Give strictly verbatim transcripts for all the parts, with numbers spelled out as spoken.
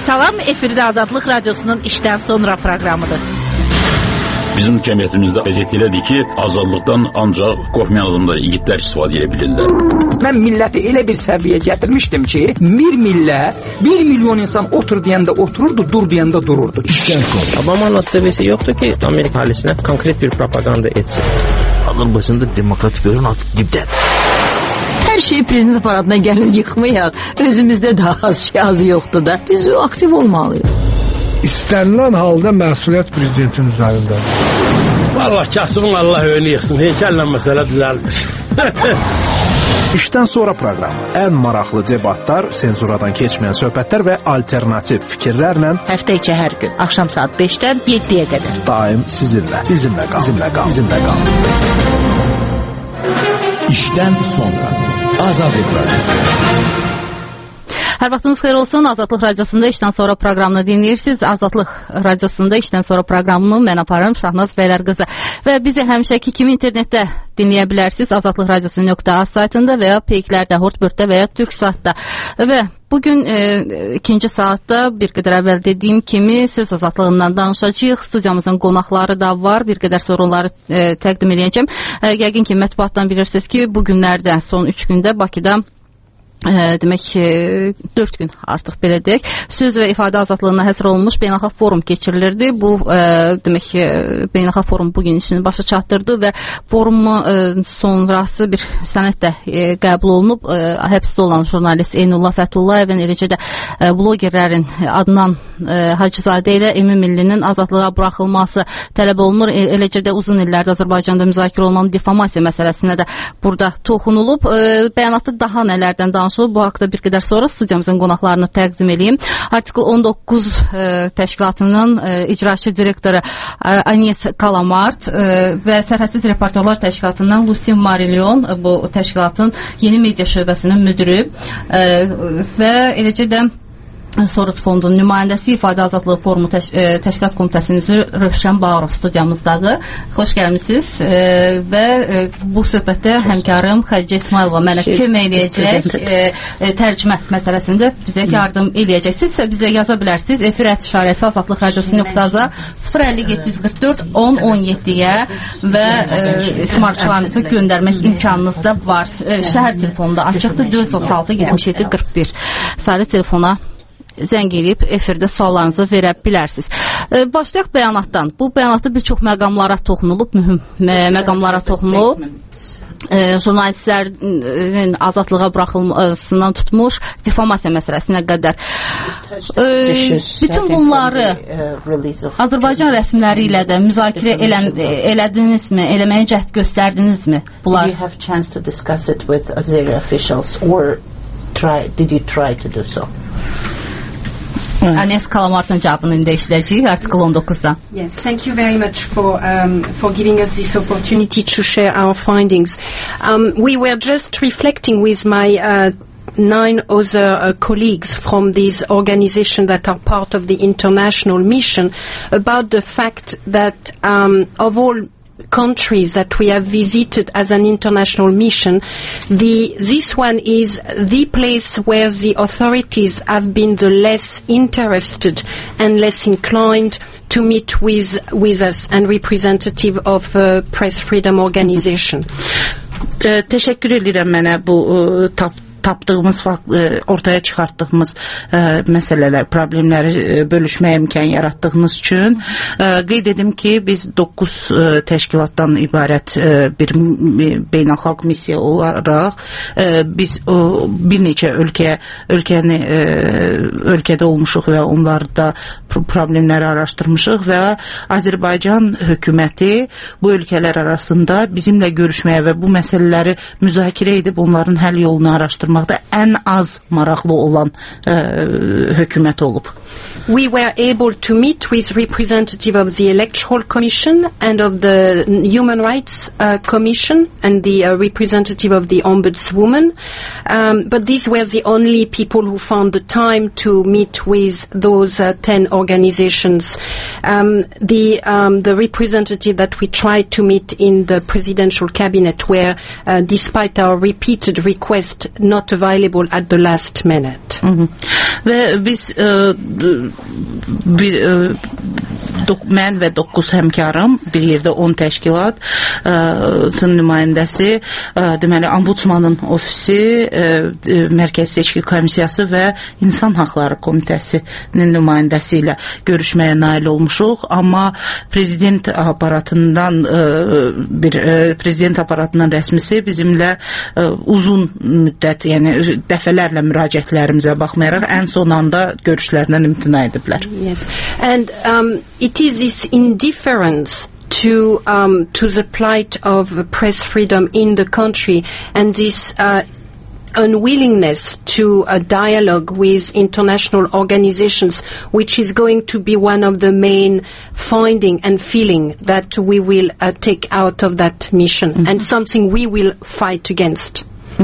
Salam, efirdə Azadlıq Radiosunun işdən sonra proqramıdır. Bizim cəmiyyətimizdə vəziyyət elədir ki, azadlıqdan ancaq qorxmayan adamlar, igidlər istifadə edə bilirlər. Mən milləti elə bir səviyyə gətirmişdim ki, bir millət, bir milyon insan otur deyəndə otururdu, dur deyəndə dururdu. İşdən sonra. Obama nasibesi yoktu ki, Amerika ailesine konkret bir propaganda etsin. Azərbaycanda demokratik bölüm artıq dibdədir. Hər şey prezident aparatına gəlir yıxmayaq. Özümüzdə daha az şey azı yoxdur da. Biz aktiv olmalıyıq. İstənilən halda məsuliyyət prezidentin üzərindədir. Vallahi kasımın Allah önü yıxsın. Heykəllə məsələ düzəlmir. İşdən sonra proqramı. Ən maraqlı debatlar, senzuradan keçməyən söhbətlər və alternativ fikirlərlə Həftə içi hər gün axşam saat beşdən yeddiyə qədər. Daim sizinlə, bizimlə qal, bizimlə qal, bizimlə qal. İşdən sonra Azadlıq Radiosu. Hər vaxtınız xeyir olsun. Azadlıq Radiosunda işdən sonra proqramını dinləyirsiniz. Azadlıq Radiosunda işdən sonra proqramını mən aparım Şahnaz Bəylər qızı. Və bizi həmişəki kimi internetdə dinləyə bilərsiniz. azadlıq radiosu nöqtə az saytında və ya peyklərdə, Hortbird-də və ya Türksatda. Və bugün e, ikinci saatda bir qədər əvvəl dediyim kimi söz azadlığından danışacağıq. Studiyamızın qonaqları da var. Bir qədər sonra onları e, təqdim edəcəm. E, yəqin ki, mətbuatdan bilirsiniz ki, bu günlərdə, son üç gündə Bakıda E, demək e, dörd gün artıq belə deyək, söz və ifadə azadlığına həsr olunmuş beynəlxalq forum keçirilirdi. Bu e, demək e, beynəlxalq forum bugün işini başa çatdırdı və forumu e, sonrası bir sənəd də e, qəbul olunub. E, həbsdə olan jurnalist Eynullah Fətullayevin, eləcə də e, blogerlərin Adnan e, Hacızadə ilə Emin Millinin azadlığa buraxılması tələb olunur. E, eləcə də uzun illərdə Azərbaycanda müzakirə olunan difamasiya məsələsinə də burada toxunulub. E, bəyanatda daha nələrdən danışılır? Bu haqda bir qədər sonra studiyamızın qonaqlarını təqdim edeyim. Artikel on doqquz e, təşkilatının e, icraçı direktoru e, Agnes Kalamart e, və Sərhədsiz Reportyorlar təşkilatından Lucy Marillion, e, bu təşkilatın yeni media şöbəsinin müdürü e, və eləcə də Sorut Fondunun nümayəndəsi İfadə Azadlığı Forumu təş e, Təşkilat Komitəsinin üzvü Rövşən Bağırov studiyamızdadır. Xoş gəlmisiniz e, və e, bu söhbətdə həmkarım Xədicə İsmailova mənə kömək eləyəcək. E, e, tərcümə məsələsində bizə yardım eləyəcək. Siz isə bizə yaza bilərsiniz. Efir ət-işarəsi azadlıq radiosu nöqtə az-a sıfır əlli yeddi yüz qırx dörd on on yeddiyə və e, smartçılarınızı göndərmək imkanınız da var. E, şəhər telefonunda açıqdır dörd yüz otuz altı yetmiş yeddi qırx bir saylı telefona zəng edib efirdə suallarınızı verə bilərsiniz. E, başlayaq bəyanatdan. Bu bəyanatda bir çox məqamlara toxunulub, mühüm mə məqamlara toxunulub. E, jurnalistlərin azadlığa buraxılmasından tutmuş difamasiya məsələsinə qədər. E, bütün bunları Azərbaycan rəsmiləri ilə də müzakirə elə, elədinizmi, eləməyə cəhd göstərdinizmi? Bunlar? Did you have chance to discuss it with Azeri officials or try, did you try to do so? Agnes Kalamart'ın cevabını indi işləyəcəyik artikel on doqquzdan. Yes, thank you very much for um, for giving us this opportunity to share our findings. Um, we were just reflecting with my uh, nine other uh, colleagues from these organizations that are part of the international mission about the fact that um, of all countries that we have visited as an international mission, the this one is the place where the authorities have been the less interested and less inclined to meet with with us and representative of uh, Press Freedom Organization. Teşekkür ederim mənə bu tap tapdığımız, ortaya çıxartdığımız ə, məsələlər, problemləri ə, bölüşməyə imkan yaratdığınız üçün ə, qeyd edim ki, biz doqquz təşkilatdan ibarət ə, bir beynəlxalq missiya olaraq ə, biz ə, bir neçə ölkə, ölkəni, ə, ölkədə olmuşuq və onlarda problemləri araşdırmışıq və Azərbaycan hökuməti bu ölkələr arasında bizimlə görüşməyə və bu məsələləri müzakirə edib onların həll yolunu araşdırmaqda ən az maraqlı olan ə, hökumət olub. We were able to meet with representative of the Electoral Commission and of the Human Rights uh, Commission and the uh, representative of the Ombudswoman, um, but these were the only people who found the time to meet with those uh, ten organizations. Um, the, um, the representative that we tried to meet in the presidential cabinet were, uh, despite our repeated request, not available at the last minute. Hı -hı. Və biz ə, bir ə, dok, mən və doqquz həmkarım bir yerdə on təşkilat ə, tın nümayəndəsi, ə, deməli ombudsmanın ofisi, ə, ə, Mərkəzi Seçki Komissiyası və İnsan Haqları Komitəsinin nümayəndəsi ilə görüşməyə nail olmuşuq, amma prezident aparatından ə, bir ə, prezident aparatının rəsmisi bizimlə ə, uzun müddət, yəni dəfələrlə müraciətlərimizə baxmayaraq ən son anda görüşlərindən imtina ediblər. Yes. And um, it is this indifference to um, to the plight of press freedom in the country and this uh, unwillingness to a dialogue with international organizations, which is going to be one of the main finding and feeling that we will uh, take out of that mission, mm-hmm. and something we will fight against.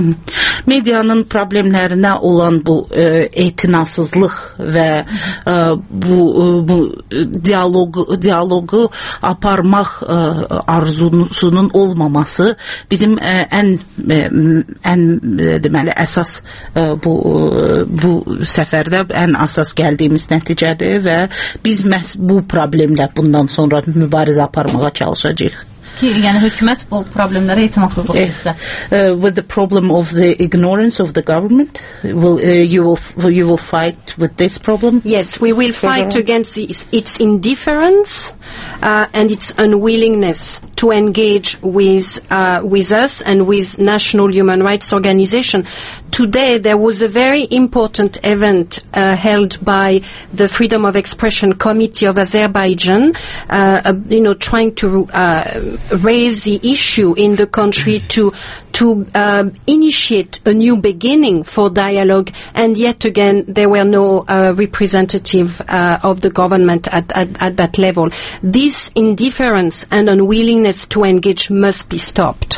Medianın problemlərinə olan bu e, etinasızlıq və e, bu, bu dialogu, dialogu aparmaq e, arzusunun olmaması bizim e, ən e, ən e, deməli əsas e, bu bu səfərdə ən əsas gəldiyimiz nəticədir və biz məhz bu problemlə bundan sonra mübarizə aparmağa çalışacağıq. Ki, yəni hökumət bu problemlərə etinasızlıq etsə. Uh, with the problem of the ignorance of the government, will uh, you will you will fight with this problem? Yes, we will fight against its, its indifference uh, and its unwillingness to engage with uh, with us and with national human rights organizations. Today there was a very important event uh, held by the Freedom of Expression Committee of Azerbaijan, uh, uh, you know, trying to uh, raise the issue in the country to to uh, initiate a new beginning for dialogue, and yet again there were no uh, representative uh, of the government at, at, at that level. This indifference and unwillingness to engage must be stopped.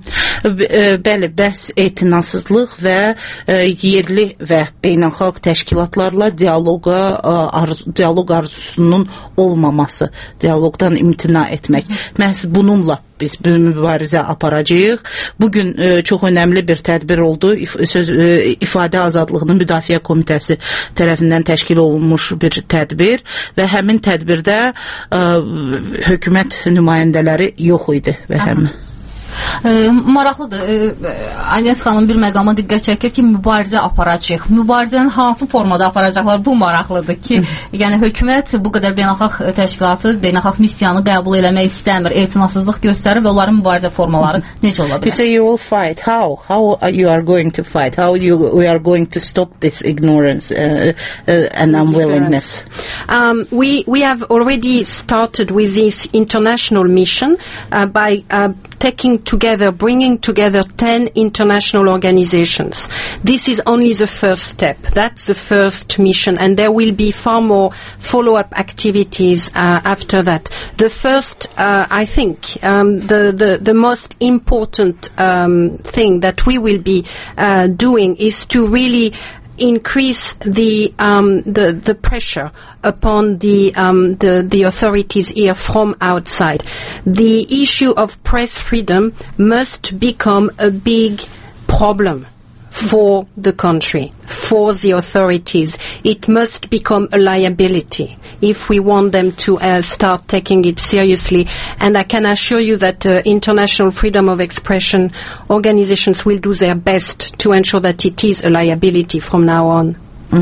Bəli, bəs etinasızlıq və yerli və beynəlxalq təşkilatlarla dialoqa arz, dialoq arzusunun olmaması, dialoqdan imtina etmək. Məhz bununla biz bir mübarizə aparacağıq. Bugün e, çox önəmli bir tədbir oldu. İf, söz, e, ifadə azadlığının Müdafiə Komitəsi tərəfindən təşkil olunmuş bir tədbir və həmin tədbirdə e, hökumət nümayəndələri yox idi və həmin E, maraqlıdır. E, Agnes xanım bir məqama diqqət çəkir ki, mübarizə aparacaq. Mübarizəni hansı formada aparacaqlar? Bu maraqlıdır ki, yəni hökumət bu qədər beynəlxalq təşkilatı, beynəlxalq missiyanı qəbul eləmək istəmir, etinasızlıq göstərir və onların mübarizə formaları necə ola bilər? You say you will fight. How? How you are going to fight? How you we are going to stop this ignorance uh, uh, and unwillingness? Um, we we have already started with this international mission uh, by uh, taking together, bringing together ten international organizations. This is only the first step. That's the first mission, and there will be far more follow-up activities uh, after that. The first, uh, I think, um, the, the, the most important um, thing that we will be uh, doing is to really increase the um, the the pressure upon the um, the the authorities here from outside. The issue of press freedom must become a big problem for the country, for the authorities. It must become a liability if we want them to uh, start taking it seriously. And I can assure you that uh, international freedom of expression organizations will do their best to ensure that it is a liability from now on.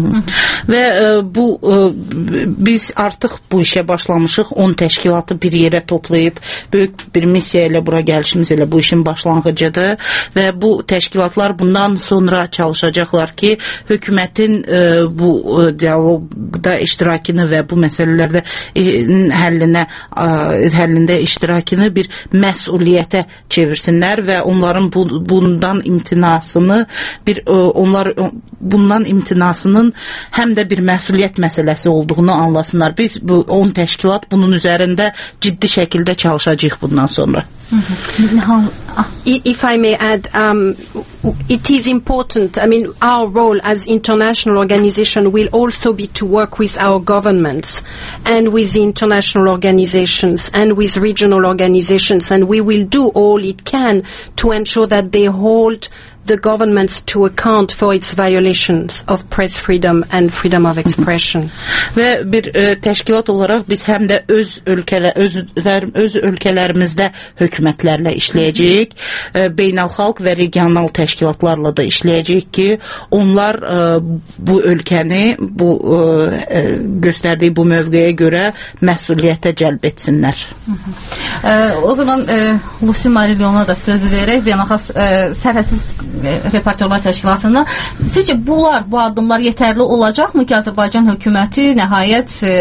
Və e, bu e, biz artıq bu işə başlamışıq. on təşkilatı bir yerə toplayıb böyük bir missiya ilə bura gəlişimiz elə bu işin başlanğıcıdır və bu təşkilatlar bundan sonra çalışacaqlar ki, hökumətin e, bu e, dialoqda iştirakını və bu məsələlərdə e, həllinə e, həllində iştirakını bir məsuliyyətə çevirsinlər və onların bu, bundan imtinasını bir e, onlar bundan imtinasını həm də bir məsuliyyət məsələsi olduğunu anlasınlar. Biz bu on təşkilat bunun üzərində ciddi şəkildə çalışacağıq bundan sonra. If I may add, um, it is important. I mean, our role as international organization will also be to work with our governments and with the international organizations and with regional organizations, and we will do all it can to ensure that they hold the governments to account for its violations of press freedom and freedom of expression. Və bir e, təşkilat olaraq biz həm də öz ölkələr öz öz ölkələrimizdə hökumətlərlə işləyəcəyik, e, beynəlxalq və regional təşkilatlarla da işləyəcəyik ki, onlar e, bu ölkəni bu e, göstərdiyi bu mövqeyə görə məsuliyyətə cəlb etsinlər. E, o zaman e, Lucy Marilyona da söz verək, beynəlxalq e, sərhədsiz Reportyorlar Təşkilatına. Sizcə bunlar, bu addımlar yetərli olacaqmı ki, Azərbaycan hökuməti nəhayət e,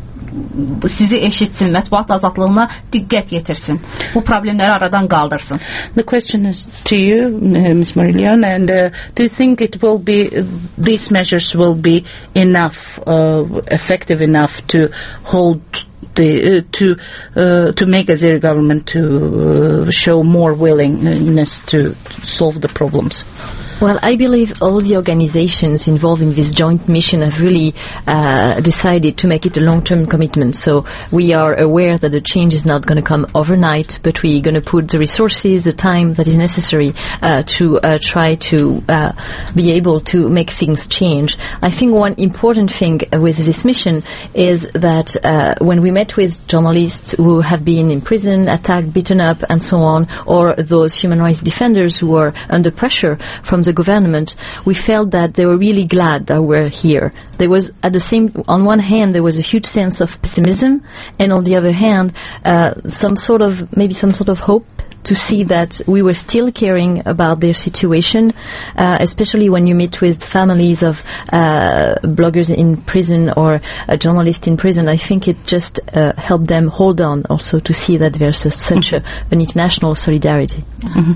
sizi eşitsin, mətbuat azadlığına diqqət yetirsin, bu problemləri aradan qaldırsın? The question is to you, Miz Marillion, and uh, do you think it will be, uh, these measures will be enough, uh, effective enough to hold The, uh, to uh, to make Azeri government to uh, show more willingness to solve the problems? Well, I believe all the organizations involved in this joint mission have really uh, decided to make it a long-term commitment. So we are aware that the change is not going to come overnight, but we're going to put the resources, the time that is necessary uh, to uh, try to uh, be able to make things change. I think one important thing with this mission is that uh, when we met with journalists who have been in prison, attacked, beaten up, and so on, or those human rights defenders who are under pressure from the government, we felt that they were really glad that we're here. There was, at the same, on one hand, there was a huge sense of pessimism, and on the other hand, uh, some sort of, maybe some sort of hope to see that we were still caring about their situation, uh, especially when you meet with families of uh, bloggers in prison or a journalist in prison. I think it just uh, helped them hold on also to see that there's a, such a, an international solidarity.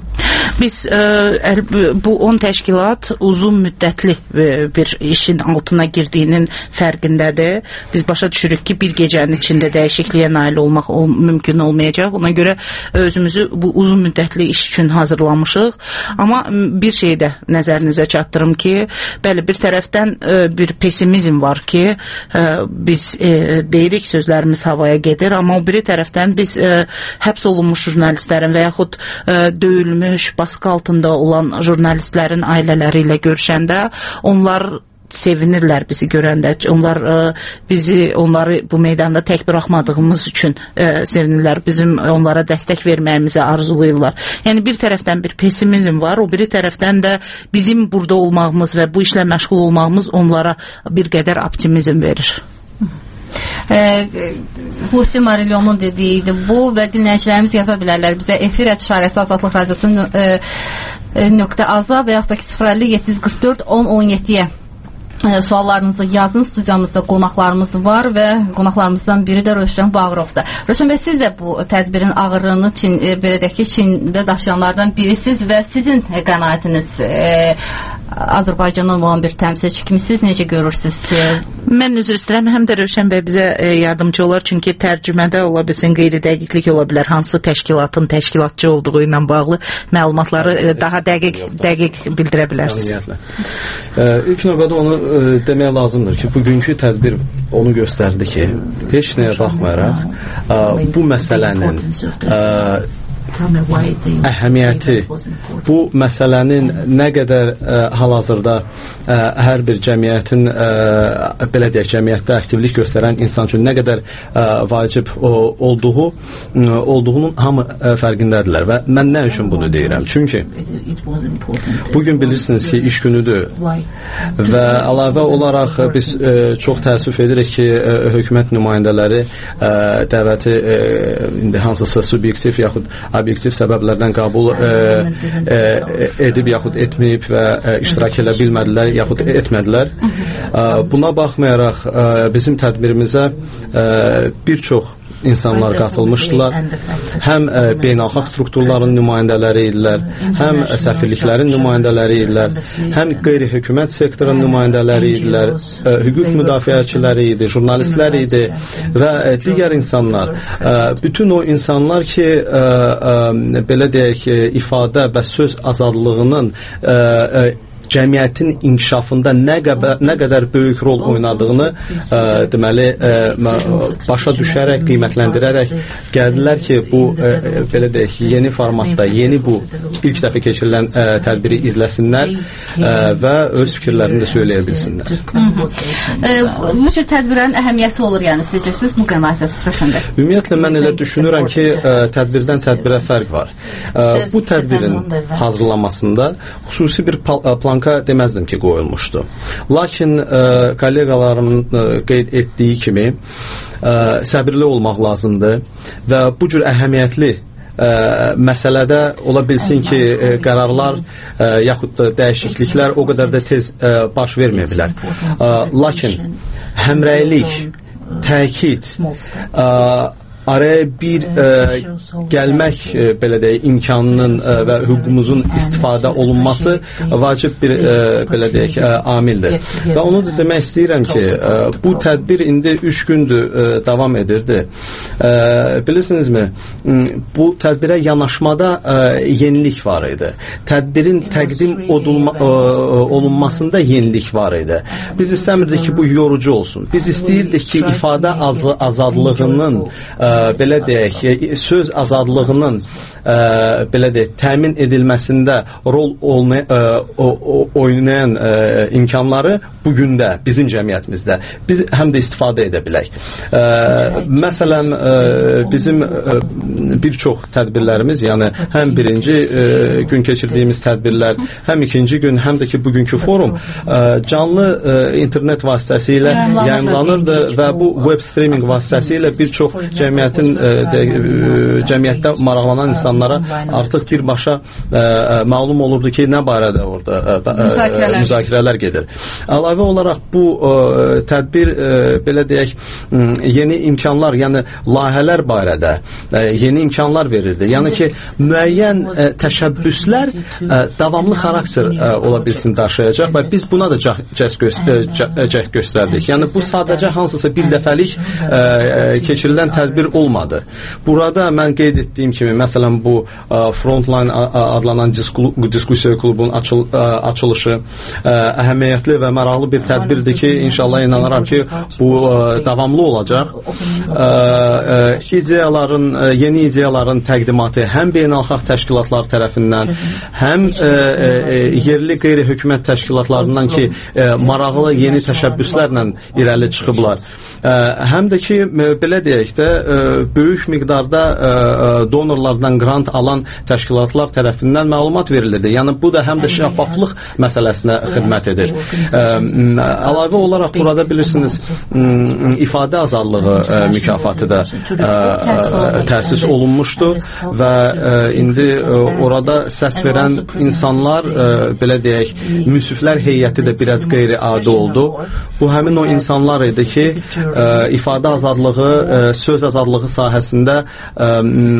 Biz e, bu on təşkilat uzun müddətli e, bir işin altına girdiyinin fərqindədir. Biz başa düşürük ki, bir gecənin içində dəyişikliyə nail olmaq ol, mümkün olmayacaq. Ona görə özümüzü bu uzun müddətli iş üçün hazırlamışıq. Amma bir şey də nəzərinizə çatdırım ki, bəli, bir tərəfdən e, bir pesimizm var ki, e, biz e, deyirik, sözlərimiz havaya gedir, amma o biri tərəfdən biz e, həbs olunmuş jurnalistlərin və yaxud e, döyülmüş, baskı altında olan jurnalistlərin ailələri ilə görüşəndə onlar sevinirlər bizi görəndə. Onlar e, bizi, onları bu meydanda tək buraxmadığımız üçün e, sevinirlər. Bizim onlara dəstək verməyimizi arzulayırlar. Yəni bir tərəfdən bir pesimizm var, o biri tərəfdən də bizim burada olmağımız və bu işlə məşğul olmağımız onlara bir qədər optimizm verir. Lucy Marilyonun dediyiydi bu və dinləyicilərimiz yaza bilərlər bizə efir ətişarəsi Azadlıq Radiosu nöqtə aza və yaxud da ki sıfır əlli yeddi yüz qırx dörd on on yeddiyə suallarınızı yazın. Studiyamızda qonaqlarımız var və qonaqlarımızdan biri də Rövşən Bağırovdur. Rövşən bəy, siz də bu tədbirin ağırlığını Çin, belə deyək ki, Çində daşıyanlardan birisiniz və sizin qənaətiniz e, Azərbaycandan olan bir təmsilçi kimi siz necə görürsünüz? Mən üzr istəyirəm, həm də Rövşən bəy bizə e, yardımcı olar, çünki tərcümədə ola bilsin, qeyri-dəqiqlik ola bilər, hansı təşkilatın təşkilatçı olduğu ilə bağlı məlumatları e, daha dəqiq dəqiq bildirə bilərsiniz. E, ilk növbədə onu e, demək lazımdır ki, bugünkü tədbir onu göstərdi ki, heç nəyə baxmayaraq e, bu məsələnin e, əhəmiyyəti, bu məsələnin nə qədər ə, hal-hazırda ə, hər bir cəmiyyətin ə, belə deyək, cəmiyyətdə aktivlik göstərən insan üçün nə qədər ə, vacib o, olduğu ə, olduğunun hamı ə, fərqindədirlər və mən nə üçün bunu deyirəm? Çünki bugün bilirsiniz ki, iş günüdür və əlavə olaraq biz ə, çox təəssüf edirik ki, ə, hökumət nümayəndələri ə, dəvəti ə, indi hansısa subyektiv yaxud obyektiv səbəblərdən qəbul e, e, edib yaxud etməyib və e, iştirak edə bilmədilər yaxud etmədilər. E, buna baxmayaraq e, bizim tədbirimizə e, bir çox insanlar qatılmışdılar. Həm ə, beynəlxalq strukturların nümayəndələri idilər, həm ə, səfirliklərin nümayəndələri idilər, həm qeyri-hökumət sektorun nümayəndələri idilər, ə, hüquq müdafiəçiləri idi, jurnalistlər idi və ə, digər insanlar. Ə, bütün o insanlar ki, ə, ə, belə deyək, ifadə və söz azadlığının ə, ə, cəmiyyətin inkişafında nə qədər, nə qədər böyük rol oynadığını ə, deməli ə, başa düşərək, qiymətləndirərək gəldilər ki, bu ə, belə deyək, yeni formatda, yeni bu ilk dəfə keçirilən ə, tədbiri izləsinlər ə, və öz fikirlərini də söyləyə bilsinlər. E, bu cür tədbirlərin əhəmiyyəti olur, yəni sizcə siz bu qənaətəsində? Ümumiyyətlə mən elə düşünürəm ki, ə, tədbirdən tədbirə fərq var. Ə, bu tədbirin hazırlanmasında xüsusi bir planka deməzdim ki, qoyulmuşdu. Lakin ə, kolleqalarımın ə, qeyd etdiyi kimi ə, səbirli olmaq lazımdır və bu cür əhəmiyyətli ə, məsələdə ola bilsin ki, ə, qərarlar ə, yaxud da dəyişikliklər o qədər də tez ə, baş verməyə bilər. Ə, lakin həmrəylik, təkid, ə, araya bir ə, gəlmək ə, belə deyək, imkanının ə, və hüququmuzun istifadə olunması vacib bir ə, belə deyək, ə, amildir. Və onu da demək istəyirəm ki, ə, bu tədbir indi üç gündür ə, davam edirdi. Ə, bilirsinizmi, bu tədbirə yanaşmada ə, yenilik var idi. Tədbirin təqdim odulma, ə, olunmasında yenilik var idi. Biz istəmirdik ki, bu yorucu olsun. Biz istəyirdik ki, ifadə az azadlığının ə, belə deyək, söz azadlığının ə, belə deyək, təmin edilməsində rol olmay ə, o, o, oynayan ə, imkanları bugün də bizim cəmiyyətimizdə biz həm də istifadə edə bilək. Ə, məsələn, ə, bizim ə, bir çox tədbirlərimiz, yəni həm birinci ə, gün keçirdiyimiz tədbirlər, həm ikinci gün, həm də ki, bugünkü forum ə, canlı ə, internet vasitəsilə yayımlanırdı və bu web streaming vasitəsilə bir çox cəmiyyət De, cəmiyyətdə maraqlanan insanlara artıq birbaşa ə, məlum olurdu ki, nə barədə orada ə, müzakirələr. müzakirələr gedir. Əlavə olaraq bu ə, tədbir ə, belə deyək, ə, yeni imkanlar, yəni layihələr barədə ə, yeni imkanlar verirdi. Yəni ki, müəyyən ə, təşəbbüslər ə, davamlı xarakter ə, ola bilsin daşıyacaq və biz buna da cəhd göstər göstərdik. Yəni bu sadəcə hansısa bir dəfəlik ə, keçirilən tədbir olmadı. Burada mən qeyd etdiyim kimi, məsələn, bu ə, Frontline adlanan diskusiya klubunun açıl, ə, açılışı ə, əhəmiyyətli və maraqlı bir tədbirdir ki, inşallah inanıram ki, bu ə, davamlı olacaq. Ə, ə, ideyaların, ə, yeni ideyaların təqdimatı həm beynəlxalq təşkilatlar tərəfindən, həm ə, ə, yerli qeyri-hökumət təşkilatlarından ki, ə, maraqlı yeni təşəbbüslərlə irəli çıxıblar. Ə, həm də ki, belə deyək də, ə, böyük miqdarda ə, donorlardan qrant alan təşkilatlar tərəfindən məlumat verilirdi. Yəni bu da həm də şəffaflıq məsələsinə xidmət edir. Ə, əlavə olaraq burada bilirsiniz, ə, ifadə azadlığı ə, mükafatı da ə, təsis olunmuşdu və ə, indi ə, orada səs verən insanlar, ə, belə deyək, müsiflər heyəti də biraz qeyri-adi oldu. Bu həmin o insanlar idi ki, ə, ifadə azadlığı, ə, söz azadlığı sahəsində ə,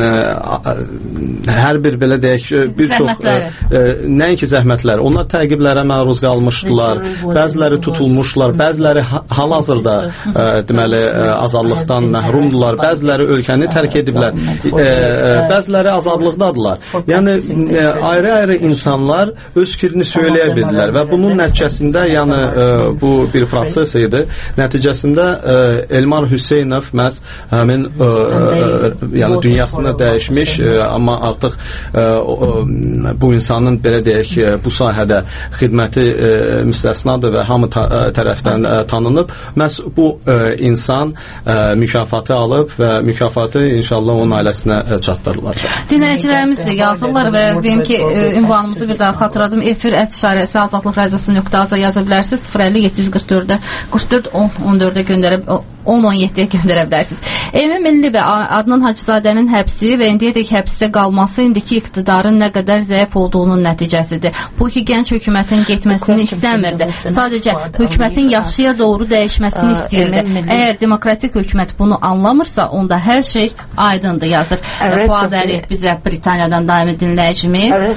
ə, hər bir belə deyək, bir çox ə, ə, nəinki zəhmətlər, onlar təqiblərə məruz qalmışdılar, bəziləri tutulmuşlar, bəziləri hal-hazırda ə, deməli ə, azadlıqdan məhrumdular, bəziləri ölkəni tərk ediblər, ə, ə, bəziləri azadlıqdadılar. Yəni ə, ayrı-ayrı insanlar öz fikrini söyləyə bildilər və bunun nəticəsində, yəni ə, bu bir proses idi. Nəticəsində ə, Elmar Hüseynov məhz həmin ə, ə, yəni dünyasını dəyişmiş, ə, amma artıq ə, ə, bu insanın belə deyək, bu sahədə xidməti ə, müstəsnadır və hamı ta, ə, tərəfdən ə, tanınıb. Məhz bu ə, insan ə, mükafatı alıb və mükafatı inşallah onun ailəsinə ə, çatdırılır. Dinləyicilərimiz yazırlar və deyim ki, ə, ünvanımızı bir daha xatırladım. Efir ət işarəsi azadlıq radiosu nöqtə az yaza bilərsiniz. sıfır əlli yeddi yüz qırx dörd qırx dörd on on dördə göndərib on on yeddiyə göndərə bilərsiniz. Emin Milli və Adnan Hacızadənin həbsi və indiyədək həbsdə qalması indiki iqtidarın nə qədər zəif olduğunun nəticəsidir. Bu iki gənc hökumətin getməsini istəmirdi. Sadəcə hökumətin yaxşıya doğru dəyişməsini istəyirdi. Əgər demokratik hökumət bunu anlamırsa, onda hər şey aydındır, yazır. Fuad Əliyev bizə Britaniyadan daimi dinləyicimiz.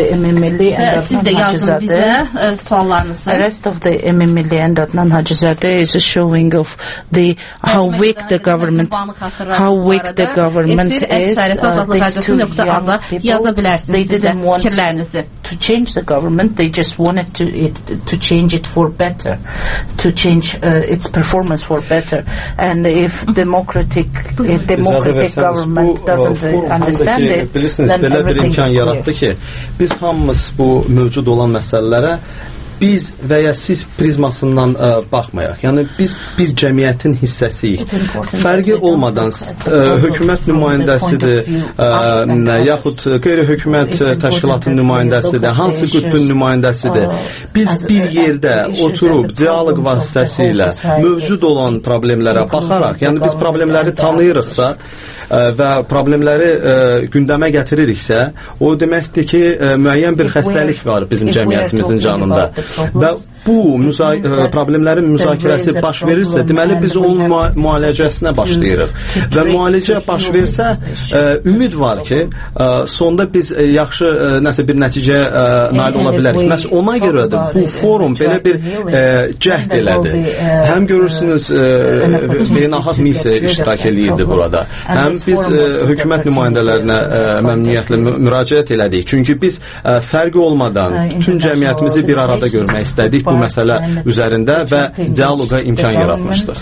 Siz də yazın bizə ə, suallarınızı. Arrest of the Emin Milli and Adnan Hacızadə is a showing of the how weak the government how weak the government is. Uh, these two young people, they didn't want to change the government. They just wanted to it to change it for better, to change uh, its performance for better. And if democratic if democratic government doesn't understand it, then everything is clear. Ki, biz hamımız bu mövcud olan məsələlərə biz və ya siz prizmasından ə, baxmayaq. Yəni biz bir cəmiyyətin hissəsiyik. Fərqi olmadan ə, hökumət nümayəndəsidir, ə, yaxud qeyri-hökumət təşkilatın nümayəndəsidir, hansı qütbün nümayəndəsidir. Biz bir yerdə oturub dialoq vasitəsilə mövcud olan problemlərə baxaraq, yəni biz problemləri tanıyırıqsa ə, və problemləri ə, gündəmə gətiririksə, o deməkdir ki, ə, müəyyən bir xəstəlik var bizim cəmiyyətimizin canında. Və bu müza problemlərin müzakirəsi baş verirsə, deməli biz onun müalicəsinə başlayırıq. Və müalicə baş versə, ə, ümid var ki, ə, sonda biz ə, yaxşı ə, nəsə bir nəticəyə ə, nail ola bilərik. Məhz ona görədir bu forum belə bir ə, cəhd elədi. Həm görürsünüz beynəlxalq missiya iştirak eləyirdi burada. Həm biz ə, hökumət nümayəndələrinə ə, məmnuniyyətlə müraciət elədik. Çünki biz ə, fərqi olmadan bütün cəmiyyətimizi bir arada görmək istədik bu məsələ üzərində və dialoqa imkan yaratmışdır.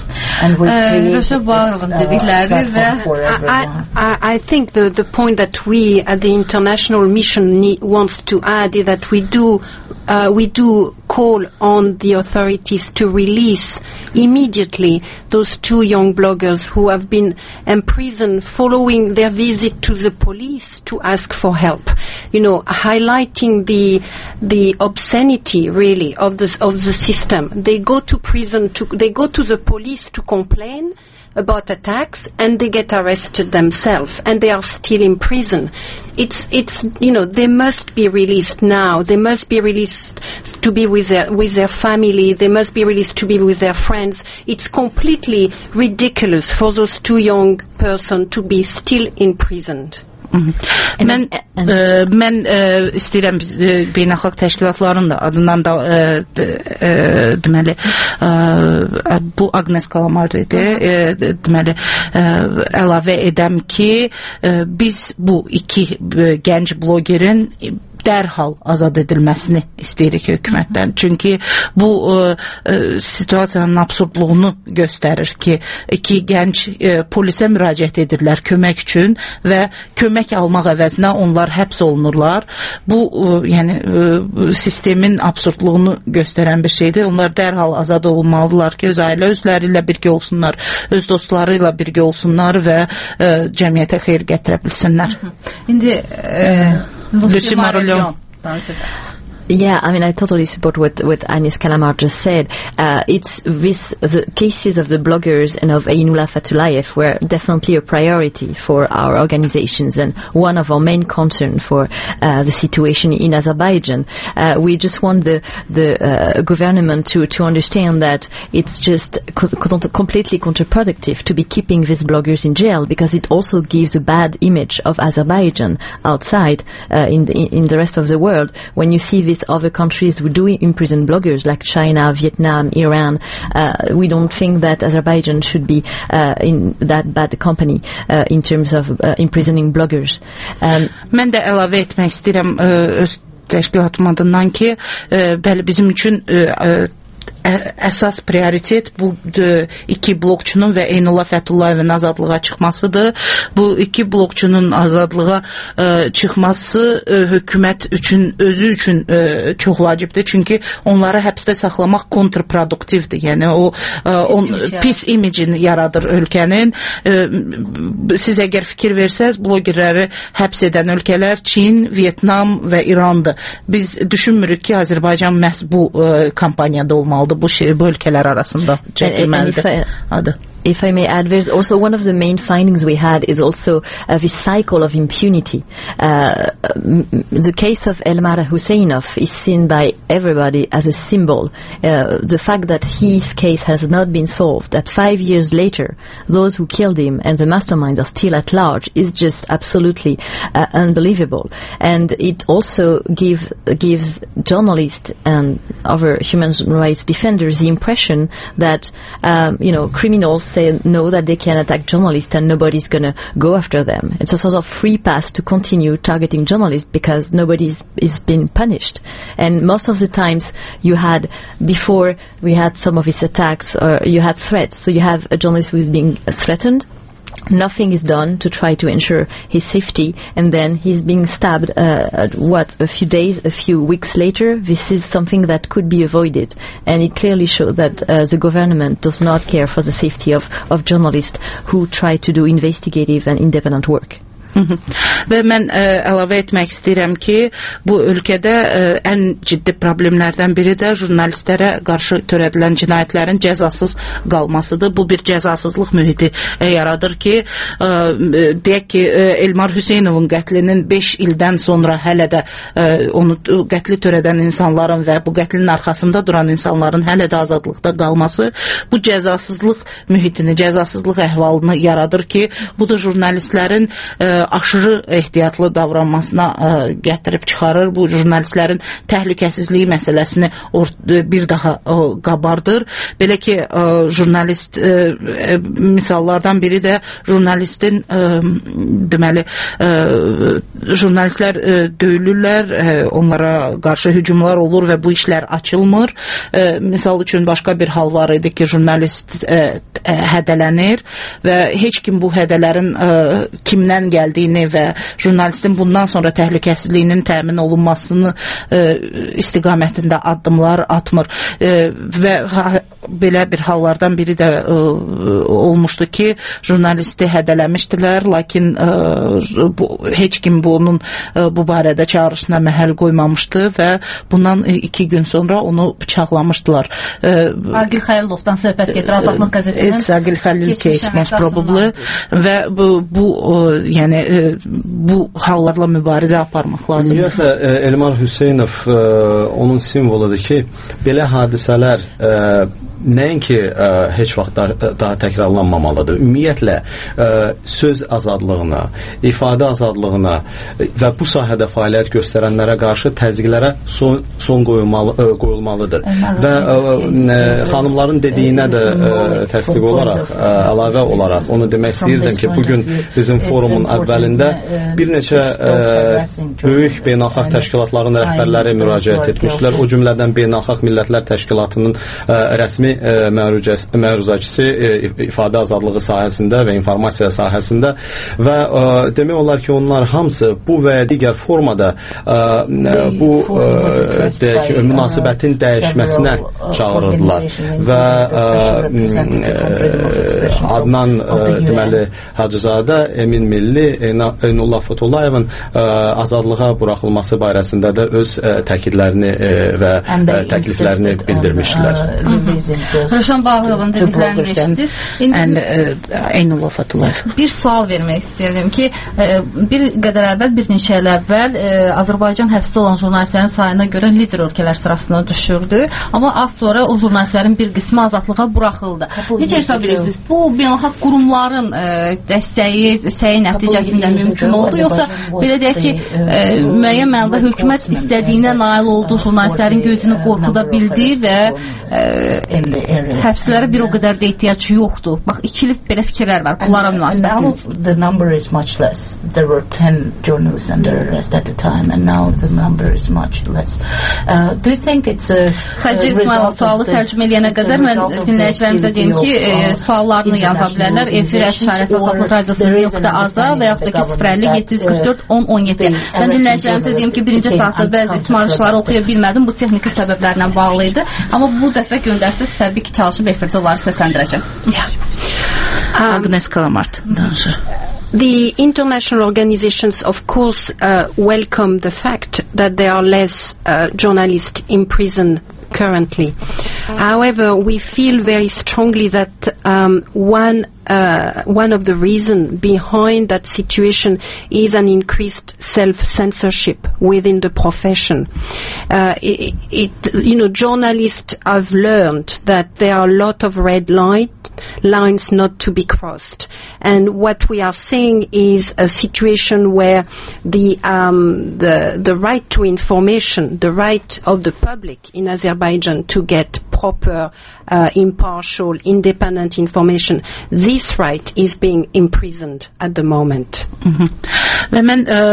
I think the, the point that we at the international mission need, wants to add is that we do uh, we do call on the authorities to release immediately those two young bloggers who have been imprisoned following their visit to the police to ask for help. You know, highlighting the the obscenity really of the of the system. They go to prison to they go to the police to complain about attacks, and they get arrested themselves, and they are still in prison. It's it's you know, they must be released now. They must be released to be with their with their family. They must be released to be with their friends. It's completely ridiculous for those two young persons to be still imprisoned. Mən ə, mən ə, istəyirəm biz ə, beynəlxalq təşkilatların da adından da ə, ə, deməli ə, bu Agnes Kalamar dedi, ə, deməli ə, əlavə edəm ki, ə, biz bu iki ə, gənc blogerin dərhal azad edilməsini istəyirik hökumətdən. Çünki bu ə, ə, situasiyanın absurdluğunu göstərir ki, iki gənc ə, polisə müraciət edirlər kömək üçün və kömək almaq əvəzinə onlar həbs olunurlar. Bu ə, yəni ə, sistemin absurdluğunu göstərən bir şeydir. Onlar dərhal azad olmalıdırlar ki, öz ailə özləri ilə birgə olsunlar, öz dostları ilə birgə olsunlar və ə, cəmiyyətə xeyir gətirə bilsinlər. İndi ə Lucy Marolyon. Yeah, I mean, I totally support what, what Agnes Kalamar just said. Uh, it's this, the cases of the bloggers and of Ainullah Fatulayev were definitely a priority for our organizations and one of our main concerns for uh, the situation in Azerbaijan. Uh, we just want the, the uh, government to, to understand that it's just co completely counterproductive to be keeping these bloggers in jail, because it also gives a bad image of Azerbaijan outside uh, in, the, in the rest of the world. When you see these other countries who do imprison bloggers like China, Vietnam, Iran, uh, we don't think that Azerbaijan should be uh, in that bad company uh, in terms of uh, imprisoning bloggers. Um, Mən də əlavə etmək istəyirəm ə, öz təşkilatım adından ki, ə, bəli bizim üçün ə, ə, əsas prioritet bu iki blokçunun və Eynullah Fətullayevin azadlığa çıxmasıdır. Bu iki blokçunun azadlığa ə, çıxması ə, hökumət üçün, özü üçün ə, çox vacibdir. Çünki onları həbsdə saxlamaq kontrproduktivdir. Yəni o ə, on, pis imicini yaradır ölkənin. Ə, siz əgər fikir versəz, blogerləri həbs edən ölkələr Çin, Vietnam və İrandır. Biz düşünmürük ki, Azərbaycan məhz bu ə, kampaniyada olmalıdır. Bu, şey, bu ülkeler arasında çekilmelidir. Adı. If I may add, there's also one of the main findings we had is also uh, this cycle of impunity. Uh, the case of Elmar Husseinov is seen by everybody as a symbol. Uh, the fact that his case has not been solved, that five years later, those who killed him and the masterminds are still at large, is just absolutely uh, unbelievable. And it also give, gives journalists and other human rights defenders the impression that, um, you know, criminals say know that they can attack journalists and nobody's going to go after them. It's a sort of free pass to continue targeting journalists because nobody's is being punished. And most of the times you had, before we had some of these attacks, or you had threats. So you have a journalist who is being threatened. Nothing is done to try to ensure his safety, and then he's being stabbed, uh, at what, a few days, a few weeks later. This is something that could be avoided, and it clearly shows that uh, the government does not care for the safety of, of journalists who try to do investigative and independent work. Və mən ə, əlavə etmək istəyirəm ki, bu ölkədə ə, ən ciddi problemlərdən biri də jurnalistlərə qarşı törədilən cinayətlərin cəzasız qalmasıdır. Bu bir cəzasızlıq mühiti ə, yaradır ki, ə, deyək ki, ə, Elmar Hüseynovun qətlinin beş ildən sonra hələ də ə, onu qətli törədən insanların və bu qətlin arxasında duran insanların hələ də azadlıqda qalması bu cəzasızlıq mühitini, cəzasızlıq əhvalını yaradır ki, bu da jurnalistlərin ə, aşırı ehtiyatlı davranmasına ə, gətirib çıxarır. Bu jurnalistlərin təhlükəsizliyi məsələsini or bir daha ə, qabardır. Belə ki, ə, jurnalist ə, misallardan biri də jurnalistin ə, deməli ə, jurnalistlər ə, döyülürlər, ə, onlara qarşı hücumlar olur və bu işlər açılmır. Ə, misal üçün başqa bir hal var idi ki, jurnalist ə, ə, hədələnir və heç kim bu hədələrin ə, kimdən gəldiyini və jurnalistin bundan sonra təhlükəsizliyinin təmin olunmasını e, istiqamətində addımlar atmır. E, və ha, belə bir hallardan biri də e, olmuşdu ki, jurnalisti hədələmişdilər, lakin e, bu, heç kim bunun e, bu barədə çağrısına məhəl qoymamışdı və bundan iki gün sonra onu bıçaqlamışdılar. E, Agil Xəlilovdan söhbət gedir, Azadlıq qəzetinin. It's Agil Xəlil case most probably və bu, bu e, yəni bu hallarla mübarizə aparmaq lazımdır. Ümumiyyətlə, Elmar Hüseynov ə, onun simvoludur ki, belə hadisələr ə, nəinki ə, heç vaxt da, daha təkrarlanmamalıdır. Ümumiyyətlə, ə, söz azadlığına, ifadə azadlığına və bu sahədə fəaliyyət göstərənlərə qarşı təzyiqlərə son, son qoyulmalı, ə, qoyulmalıdır. Və ə, ə, xanımların dediyinə də ə, təsdiq olaraq, ə, əlavə olaraq onu demək istəyirdim ki, bugün bizim forumun əvvəlində bir neçə ə, böyük beynəlxalq təşkilatların rəhbərləri müraciət etmişlər. O cümlədən Beynəlxalq Millətlər Təşkilatının ə, rəsmi məruzəçisi ifadə azadlığı sahəsində və informasiya sahəsində və ə, demək olar ki, onlar hamısı bu və digər formada ə, bu ə, deyək, münasibətin dəyişməsinə çağırırdılar və ə, ə, Adnan ə, deməli Hacızadə, Emin Milli, Eynullah Fətullayevin ə, azadlığa buraxılması barəsində də öz ə, təkidlərini ə, və ə, təkliflərini bildirmişdilər. Rövşən Bağırovun dediklərini eşitdiniz. Eynullah Fətulayev. Bir sual vermək istəyirdim ki, bir qədər əvvəl, bir neçə il əvvəl Azərbaycan həbsdə olan jurnalistlərin sayına görə lider ölkələr sırasına düşürdü. Amma az sonra o jurnalistlərin bir qismi azadlığa buraxıldı. Necə hesab edirsiniz? Bu beynəlxalq qurumların dəstəyi, səyi nəticəsində mümkün oldu, yoxsa belə deyək ki, müəyyən mənada hökumət istədiyinə nail oldu, jurnalistlərin gözünü qorxuda bildi və həbslərə bir o qədər də ehtiyac yoxdur. Bax, ikili belə fikirlər var. Bunlara münasibətiniz. The number is much less. There were ten journalists under arrest at the time, and now the number is much less. Uh, do you think it's a Xəlcə İsmailov sualı tərcümə eləyənə qədər mən dinləyicilərimizə deyim ki, e, suallarını yaza bilərlər. Efir əşarəsi Azadlıq Radiosu nöqtə aza və yaxud da ki sıfır əlli yeddi yüz qırx dörd on on yeddi. Mən dinləyicilərimizə deyim ki, birinci saatda bəzi ismarışları oxuya bilmədim. Bu texniki səbəblərlə bağlı idi. Amma bu dəfə göndərsiz təbii ki, çalışıb efirdə onları səsləndirəcəm. Agnes Kalamart. The international organizations, of course, uh, welcome the fact that there are less uh, journalists in prison currently. However, we feel very strongly that um, one Uh, one of the reasons behind that situation is an increased self-censorship within the profession. Uh, it, it, you know, journalists have learned that there are a lot of red light, lines not to be crossed. And what we are seeing is a situation where the um, the the right to information, the right of the public in Azerbaijan to get proper, uh, impartial, independent information, this right is being imprisoned at the moment. Mm-hmm. Və mən ə,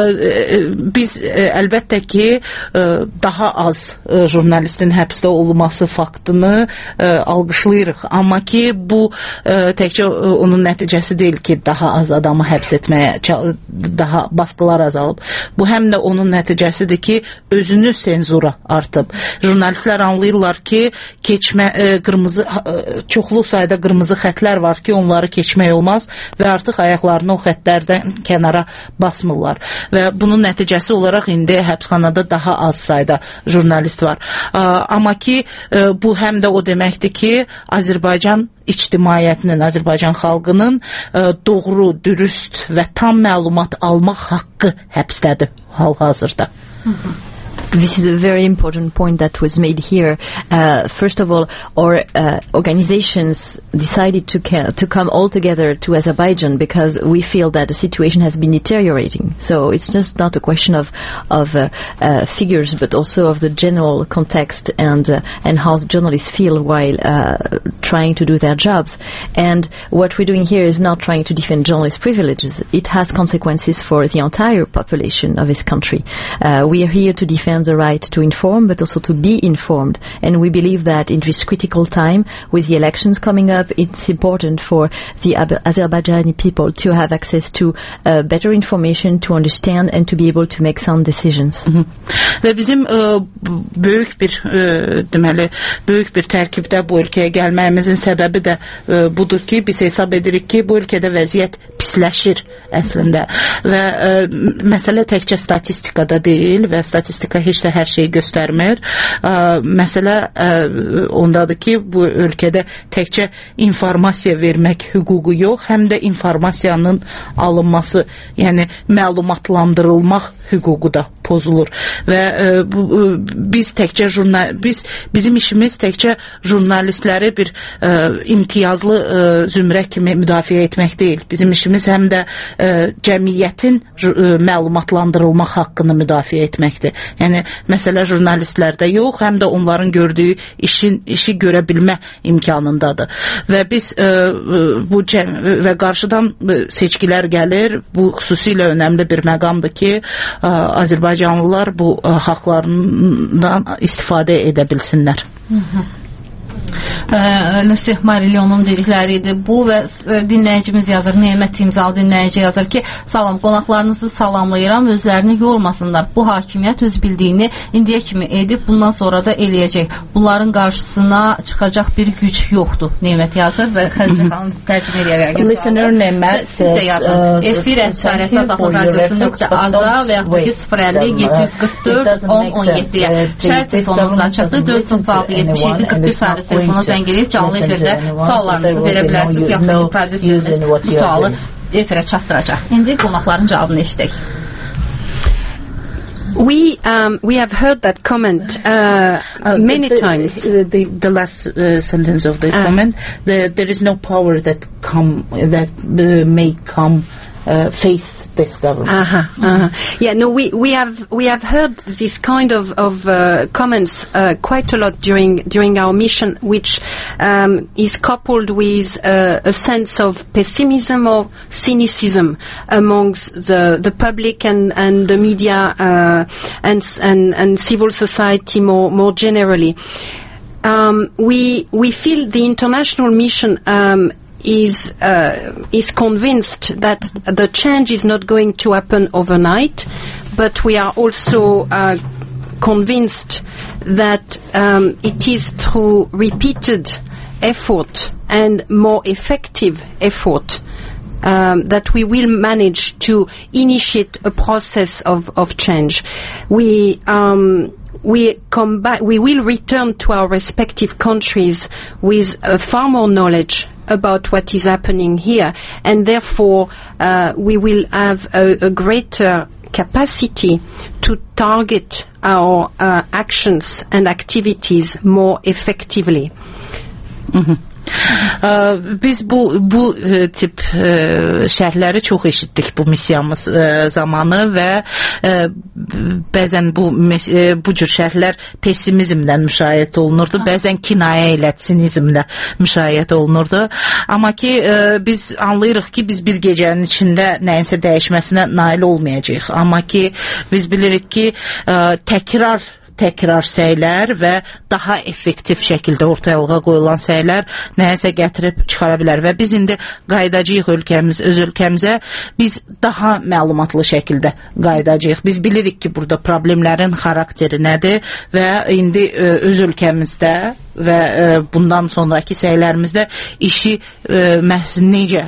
biz ə, əlbəttə ki ə, daha az ə, jurnalistin həbsdə olması faktını ə, alqışlayırıq, amma ki bu ə, təkcə ə, onun nəticəsi deyil ki, daha az adamı həbs etməyə, daha baskılar azalıb. Bu həm də onun nəticəsidir ki, özünü senzura artıb. Jurnalistlər anlayırlar ki, keçmə ə, qırmızı ə, çoxlu sayda qırmızı xətlər var ki, onları keçmək olmaz və artıq ayaqlarını o xətlərdən kənara basmırlar. Və bunun nəticəsi olaraq indi həbsxanada daha az sayda jurnalist var. Ə, amma ki ə, bu həm də o deməkdir ki, Azərbaycan ictimaiyyətinin, Azərbaycan xalqının ə, doğru, dürüst və tam məlumat almaq haqqı həbsdədir hal-hazırda. This is a very important point that was made here. Uh, first of all, our uh, organizations decided to, ca- to come all together to Azerbaijan because we feel that the situation has been deteriorating. So it's just not a question of, of uh, uh, figures, but also of the general context and, uh, and how the journalists feel while uh, trying to do their jobs. And what we're doing here is not trying to defend journalist privileges. It has consequences for the entire population of this country. Uh, we are here to defend the right to inform, but also to be informed. And we believe that in this critical time, with the elections coming up, it's important for the Ab- Azerbaijani people to have access to uh, better information, to understand, and to be able to make sound decisions. Hı-hı. Və bizim ə, böyük bir ə, deməli, böyük bir tərkibdə bu ölkəyə gəlməyimizin səbəbi də ə, budur ki, biz hesab edirik ki, bu ölkədə vəziyyət pisləşir əslində. Və ə, məsələ təkcə statistikada deyil və statistika heç də hər şeyi göstərmir. Ə, məsələ ə, ondadır ki, bu ölkədə təkcə informasiya vermək hüququ yox, həm də informasiyanın alınması, yəni məlumatlandırılmaq hüququ da pozulur. Və ə, bu, ə, biz təkcə jurnal biz bizim işimiz təkcə jurnalistləri bir ə, imtiyazlı ə, zümrə kimi müdafiə etmək deyil. Bizim işimiz həm də ə, cəmiyyətin ə, məlumatlandırılmaq haqqını müdafiə etməkdir. Yəni məsələ jurnalistlərdə yox, həm də onların gördüyü işin işi görə bilmə imkanındadır. Və biz ə, bu cəm və qarşıdan seçkilər gəlir. Bu xüsusilə önəmli bir məqamdır ki, ə, Azərbaycanlılar bu ə, haqlarından istifadə edə bilsinlər. Hı-hı. Nüsih Marilyonun dedikləridir bu və dinləyicimiz yazır, Nemət İmzalı dinləyici yazır ki, salam, qonaqlarınızı salamlayıram, özlərini yormasınlar, bu hakimiyyət öz bildiyini indiyə kimi edib, bundan sonra da eləyəcək, bunların qarşısına çıxacaq bir güc yoxdur, Nemət yazır və Xəlcə xanım tərcümə eləyərək Listener Nemət siz də yazın, efir ətçarəsi Azadlıq Radyosu nöqtə aza və yaxud da ki sıfır əlli yeddi yüz qırx dörd on on yeddiyə şəhər telefonumuz açıqdır, dörd yüz altı yetmiş yeddi qırx bir sayılı telefona zəng edib canlı efirdə suallarınızı verə bilərsiniz, yaxud da ki prodüserimiz bu sualı efirə çatdıracaq. İndi qonaqların cavabını eşidək. We um, we have heard that comment uh, uh, many the, times. The, the, the last uh, sentence of the uh. comment: the, there is no power that come that uh, may come. Uh, face this government. Uh-huh, uh-huh. Yeah, no, we, we have we have heard this kind of of uh, comments uh, quite a lot during during our mission, which um, is coupled with uh, a sense of pessimism or cynicism amongst the the public and and the media uh, and and and civil society more more generally. Um, we we feel the international mission. Um, is uh, is convinced that the change is not going to happen overnight, but we are also uh, convinced that um, it is through repeated effort and more effective effort um, that we will manage to initiate a process of, of change. We um, we come back, we will return to our respective countries with uh, far more knowledge about what is happening here, and therefore uh, we will have a, a greater capacity to target our uh, actions and activities more effectively. Mm-hmm. Biz bu bu tip şərhləri çox eşitdik bu missiyamız zamanı və bəzən bu bu cür şərhlər pessimizmlə müşahidə olunurdu, bəzən kinayə ilə, sinizmlə müşahidə olunurdu. Amma ki biz anlayırıq ki, biz bir gecənin içində nəyinsə dəyişməsinə nail olmayacağıq. Amma ki biz bilirik ki təkrar təkrar səylər və daha effektiv şəkildə ortalığa qoyulan səylər nəyəsə gətirib çıxara bilər və biz indi qaydacağıq ölkəmiz, öz ölkəmizə biz daha məlumatlı şəkildə qaydacağıq. Biz bilirik ki, burada problemlərin xarakteri nədir və indi öz ölkəmizdə və bundan sonraki səylərimizdə işi məhz necə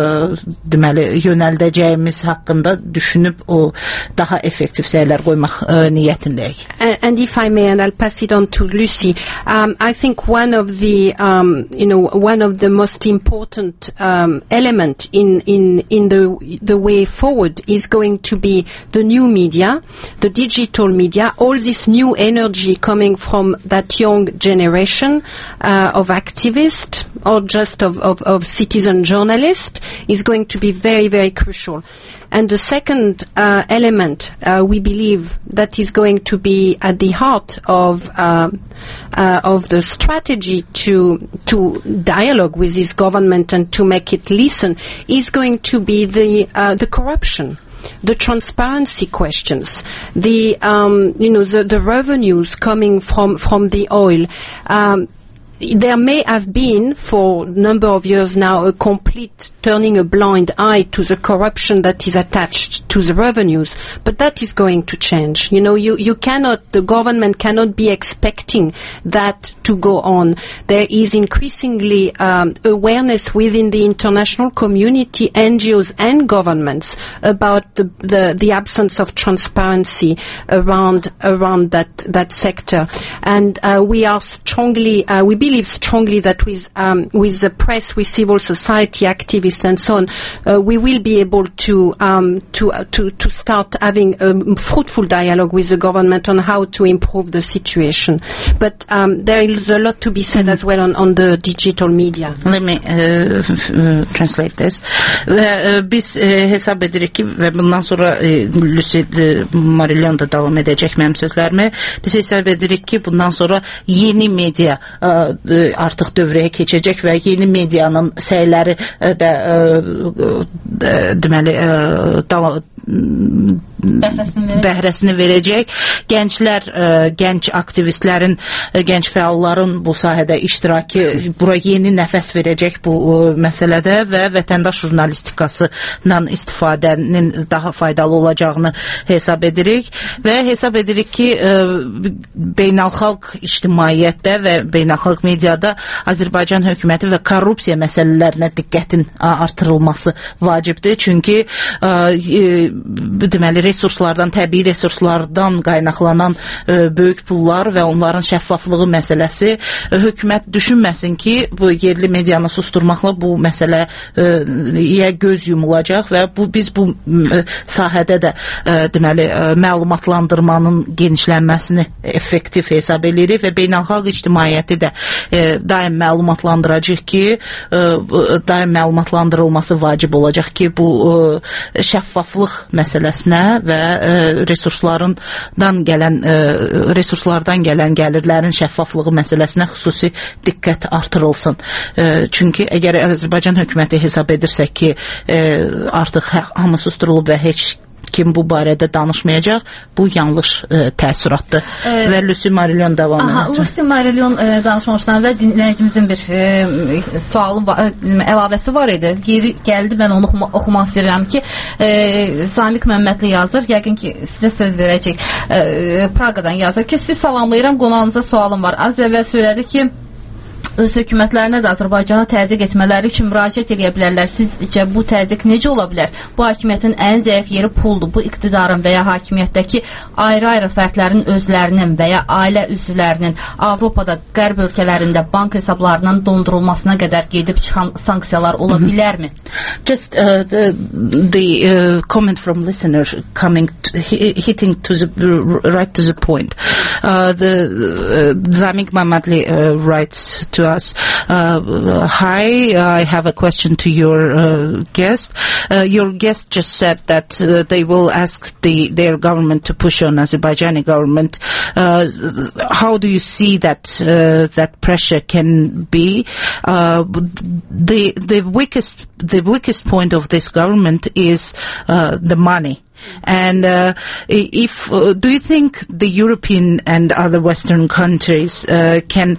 deməli yönəldəcəyimiz haqqında düşünüb o daha effektiv səylər qoymaq niyyətindəyik. And if I may, and I'll pass it on to Lucy, um, I think one of the, um, you know, one of the most important um, element in in in the the way forward is going to be the new media, the digital media, all this new energy coming from that young generation uh, of activists or just of, of, of citizen journalists is going to be very, very crucial. And the second uh, element, uh, we believe, that is going to be at the heart of uh, uh, of the strategy to to dialogue with this government and to make it listen, is going to be the uh, the corruption, the transparency questions, the um, you know the, the revenues coming from from the oil. Um, There may have been, for a number of years now, a complete turning a blind eye to the corruption that is attached to the revenues, but that is going to change. You know, you, you cannot, the government cannot be expecting that to go on. There is increasingly um, awareness within the international community, N G Os and governments about the, the, the absence of transparency around, around that, that sector. And uh, we are strongly, uh, we believe believe strongly that with um, with the press, with civil society activists and so on, uh, we will be able to um, to uh, to to start having a fruitful dialogue with the government on how to improve the situation. But um, there is a lot to be said as well on, on the digital media. Let me uh, uh, translate this. Ve biz e, hesap edirik ki ve bundan sonra e, Lucy e, Marilyn da devam edecek mənim sözlərimi. Biz hesap edirik ki bundan sonra yeni medya e, artıq dövrəyə keçəcək və yeni medianın səyləri də deməli bəhrəsini verəcək. Gənclər, gənc aktivistlərin, gənc fəalların bu sahədə iştirakı bura yeni nəfəs verəcək bu məsələdə və vətəndaş jurnalistikasından istifadənin daha faydalı olacağını hesab edirik və hesab edirik ki beynəlxalq ictimaiyyətdə və beynəlxalq mediada Azərbaycan hökuməti və korrupsiya məsələlərinə diqqətin artırılması vacibdir. Çünki deməli resurslardan, təbii resurslardan qaynaqlanan böyük pullar və onların şəffaflığı məsələsi hökumət düşünməsin ki, bu yerli medianı susturmaqla bu məsələyə göz yumulacaq və bu biz bu sahədə də deməli məlumatlandırmanın genişlənməsini effektiv hesab edirik və beynəlxalq ictimaiyyəti də daim məlumatlandıracaq ki, daim məlumatlandırılması vacib olacaq ki, bu şəffaflıq məsələsinə və resurslarından gələn resurslardan gələn gəlirlərin şəffaflığı məsələsinə xüsusi diqqət artırılsın. Çünki əgər Azərbaycan hökuməti hesab edirsə ki, artıq hamı susturulub və heç kim bu barədə danışmayacaq, bu yanlış e, təəssüratdır. E, və Lucy Marilyn devam edəcək. Lucy Marilyn e, danışmamışdan və dinləyicimizin bir e, sualı, e, əlavəsi var idi. Geri gəldi, mən onu oxuma, oxumaq istəyirəm ki, e, Samik Məmmədli yazır, yəqin ki, sizə söz verəcək. E, Praqadan yazır ki, siz salamlayıram, qonağınıza sualım var. Az əvvəl söylədi ki, öz hökumətlərinə də Azərbaycana təzyiq etmələri üçün müraciət edə bilərlər. Sizcə bu təzyiq necə ola bilər? Bu hakimiyyətin ən zəif yeri puldur. Bu iqtidarın və ya hakimiyyətdəki ayrı-ayrı fərdlərin özlərinin və ya ailə üzvlərinin Avropada, qərb ölkələrində bank hesablarının dondurulmasına qədər gedib çıxan sanksiyalar ola bilərmi? Just uh, the, the uh, comment from listener coming to, hitting to the right to the point. Uh, the uh, Zamik Mamadli uh, writes to us, uh, hi, I have a question to your uh, guest. Uh, your guest just said that uh, they will ask the their government to push on Azerbaijani government. Uh, how do you see that uh, that pressure can be? Uh, the the weakest the weakest point of this government is uh, the money. And uh, if uh, do you think the European and other Western countries uh, can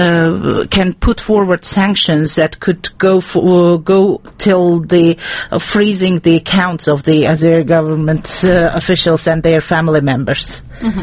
uh, can put forward sanctions that could go for, uh, go till the uh, freezing the accounts of the Azeri government uh, officials and their family members?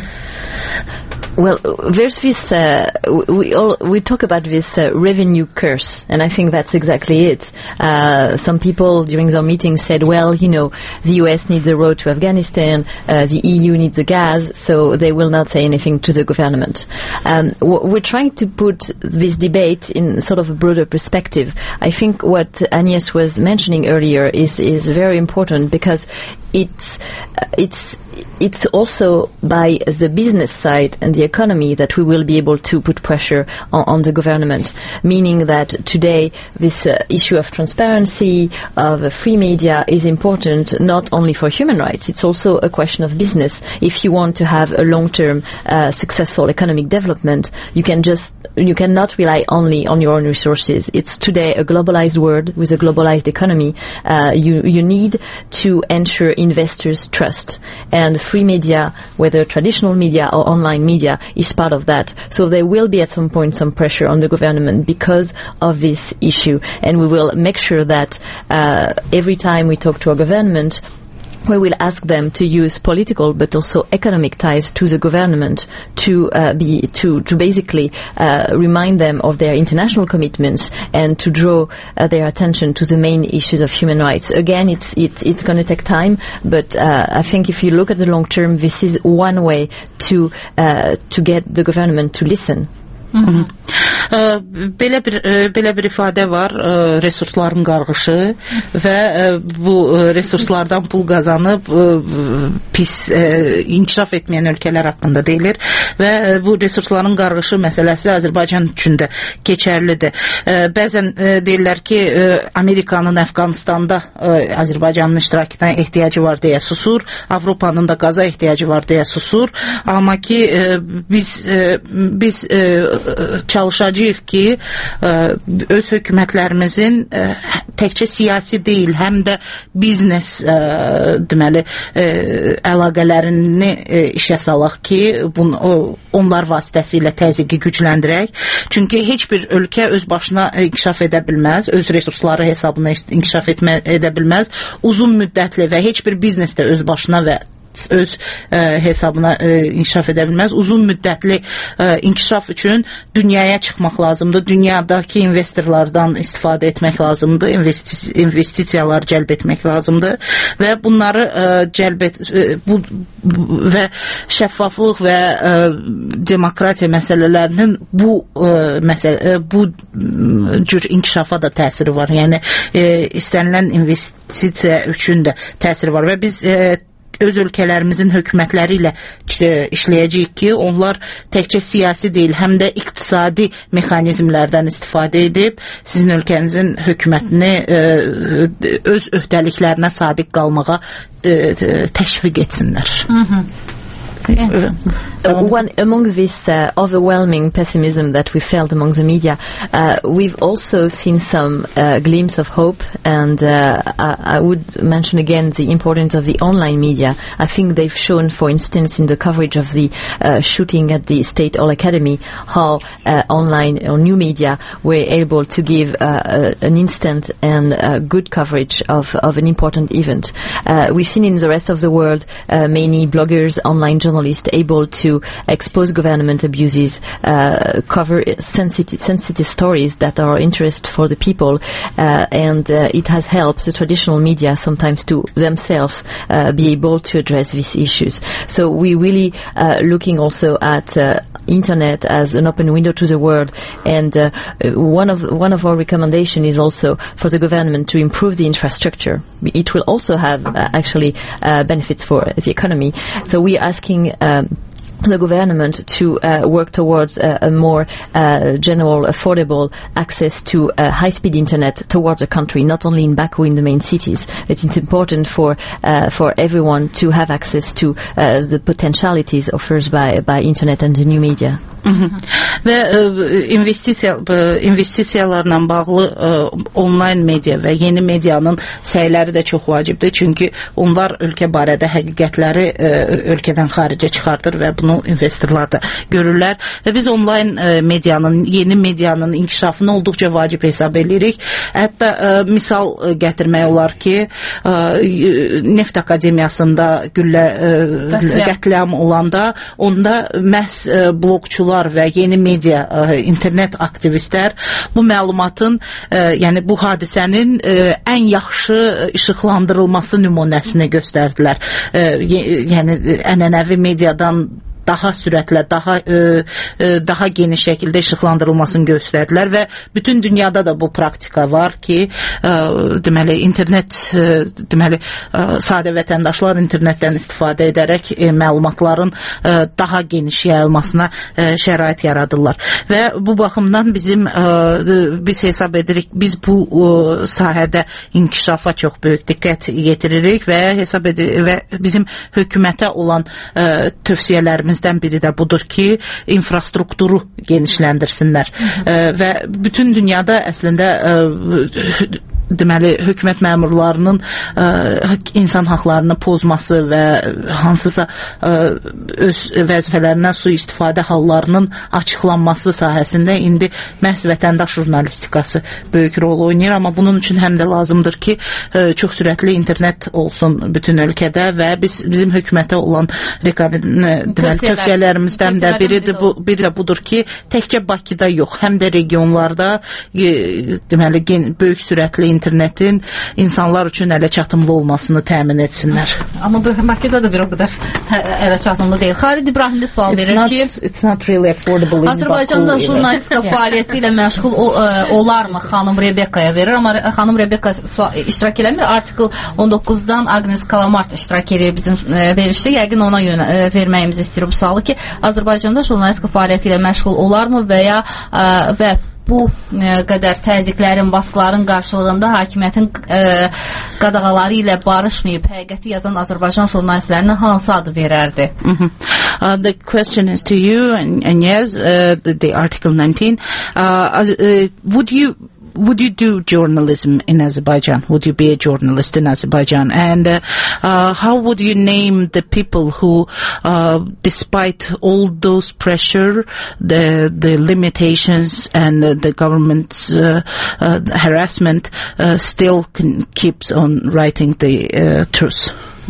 Mm-hmm. Well, there's this, uh, we all, we talk about this uh, revenue curse, and I think that's exactly it. Uh, some people during the meeting said, well, you know, the U S needs a road to Afghanistan, uh, the E U needs the gas, so they will not say anything to the government. Um, we're trying to put this debate in sort of a broader perspective. I think what Agnes was mentioning earlier is, is very important, because it's, uh, it's, it's also by the business side and the economy that we will be able to put pressure on, on the government, meaning that today this uh, issue of transparency, of uh, free media is important not only for human rights, it's also a question of business. If you want to have a long-term uh, successful economic development, you can just you cannot rely only on your own resources. It's today a globalized world with a globalized economy. Uh, you, you need to ensure investors' trust. And free media, whether traditional media or online media, is part of that. So there will be at some point some pressure on the government because of this issue. And we will make sure that uh, every time we talk to our government, we will ask them to use political but also economic ties to the government to uh, be to to basically uh, remind them of their international commitments and to draw uh, their attention to the main issues of human rights. Again, it's it's it's going to take time, but uh, I think if you look at the long term, this is one way to uh, to get the government to listen. Mm-hmm. Uh, belə bir uh, belə bir ifadə var, uh, resursların qarğışı və uh, bu uh, resurslardan pul qazanıb uh, pis uh, inkişaf etməyən ölkələr haqqında deyilir və uh, bu resursların qarğışı məsələsi Azərbaycan üçün də keçərlidir. Uh, bəzən uh, deyirlər ki, uh, Amerikanın Əfqanistanda uh, Azərbaycanın iştirakına ehtiyacı var deyə susur, Avropanın da qaza ehtiyacı var deyə susur, amma ki uh, biz uh, biz uh, çalışacağıq ki öz hökumətlərimizin təkcə siyasi deyil, həm də biznes deməli əlaqələrini işə salaq ki, bunu onlar vasitəsilə təzyiqi gücləndirək. Çünki heç bir ölkə öz başına inkişaf edə bilməz, öz resursları hesabına inkişaf etmə, edə bilməz. Uzun müddətli və heç bir biznes də öz başına və öz e, hesabına e, inkişaf edə bilməz. Uzun müddətli e, inkişaf üçün dünyaya çıxmaq lazımdır. Dünyadakı investorlardan istifadə etmək lazımdır. İnvesti investisiyalar cəlb etmək lazımdır və bunları e, cəlb et, e, bu, bu və şəffaflıq və e, demokratiya məsələlərinin bu e, məsələ, bu cür inkişafa da təsiri var. Yəni e, istənilən investisiya üçün də təsiri var və biz e, öz ölkələrimizin hökumətləri ilə işləyəcəyik ki, onlar təkcə siyasi deyil, həm də iqtisadi mexanizmlərdən istifadə edib sizin ölkənizin hökumətini öz öhdəliklərinə sadiq qalmağa təşviq etsinlər. Yeah. Uh, one among this uh, overwhelming pessimism that we felt among the media, uh, we've also seen some uh, glimpse of hope, and uh, I, I would mention again the importance of the online media. I think they've shown, for instance, in the coverage of the uh, shooting at the State Hall Academy, how uh, online or new media were able to give uh, uh, an instant and uh, good coverage of, of an important event. Uh, we've seen in the rest of the world uh, many bloggers, online journalists able to expose government abuses, uh, cover sensitive, sensitive stories that are of interest for the people, uh, and uh, it has helped the traditional media sometimes to themselves uh, be able to address these issues. So we're really uh, looking also at uh, internet as an open window to the world, and uh, one of one of our recommendations is also for the government to improve the infrastructure. It will also have uh, actually uh, benefits for the economy. So we are asking um, the government to uh, work towards uh, a more uh, general, affordable access to uh, high-speed internet towards the country, not only in Baku, in the main cities. It's, it's important for uh, for everyone to have access to uh, the potentialities offered by by internet and the new media. Və e, investisiya e, investisiyalarla bağlı e, onlayn media və yeni medianın səyləri də çox vacibdir. Çünki onlar ölkə barədə həqiqətləri e, ölkədən xaricə çıxardır və bunu investorlar da görürlər. Və biz onlayn e, medianın, yeni medianın inkişafını olduqca vacib hesab edirik. Hətta e, misal e, gətirmək olar ki, e, Neft Akademiyasında güllə e, qətliam olanda onda məhz e, blokçular və yeni media, ə, internet aktivistlər bu məlumatın, ə, yəni bu hadisənin ə, ən yaxşı işıqlandırılması nümunəsini göstərdilər. Ə, yəni ənənəvi mediadan daha sürətlə, daha e, e, daha geniş şəkildə işıqlandırılmasını göstərdilər və bütün dünyada da bu praktika var ki, e, deməli internet, e, deməli e, sadə vətəndaşlar internetdən istifadə edərək e, məlumatların e, daha geniş yayılmasına e, şərait yaradırlar. Və bu baxımdan bizim e, biz hesab edirik, biz bu e, sahədə inkişafa çox böyük diqqət yetiririk və hesab edirik və bizim hökumətə olan e, tövsiyələrimiz biri də budur ki, infrastrukturu genişləndirsinlər. E, və bütün dünyada əslində e, deməli hökumət məmurlarının ə, insan haqlarını pozması və hansısa ə, öz vəzifələrindən sui-istifadə hallarının açıqlanması sahəsində indi məhz vətəndaş jurnalistikası böyük rol oynayır, amma bunun üçün həm də lazımdır ki, ə, çox sürətli internet olsun bütün ölkədə və biz bizim hökumətə olan deməli tövsiyələrimizdən də biri də bu biri də budur ki, təkcə Bakıda yox, həm də regionlarda e, deməli gen, böyük sürətli internetin insanlar üçün ələ çatımlı olmasını təmin etsinlər. Amma bu Bakıda da bir o qədər ələ çatımlı deyil. Xalid İbrahimli sual verir ki, it's not really affordable in Azərbaycanda jurnalistika fəaliyyəti ilə məşğul o, ə, olarmı xanım Rebekaya verir, amma xanım Rebeka iştirak eləmir. Artikel on doqquzdan Agnes Kalamart iştirak edir bizim ə, verilişdə. Yəqin ona yönə ə, verməyimizi istəyir bu sualı ki, Azərbaycanda jurnalistika fəaliyyəti ilə məşğul olarmı və ya ə, və bu ə, qədər təzyiqlərin, baskıların qarşılığında hakimiyyətin ə, qadağaları ilə barışmayıb həqiqəti yazan Azərbaycan jurnalistlərinə hansı adı verərdi? Mm-hmm. Uh, the question is to you and, and yes, uh, the, the Article nineteen. Uh, as, uh, would you Would you do journalism in Azerbaijan? Would you be a journalist in Azerbaijan? And uh, uh, how would you name the people who, uh, despite all those pressure, the the limitations and uh, the government's uh, uh, harassment, uh, still can, keeps on writing the uh, truth?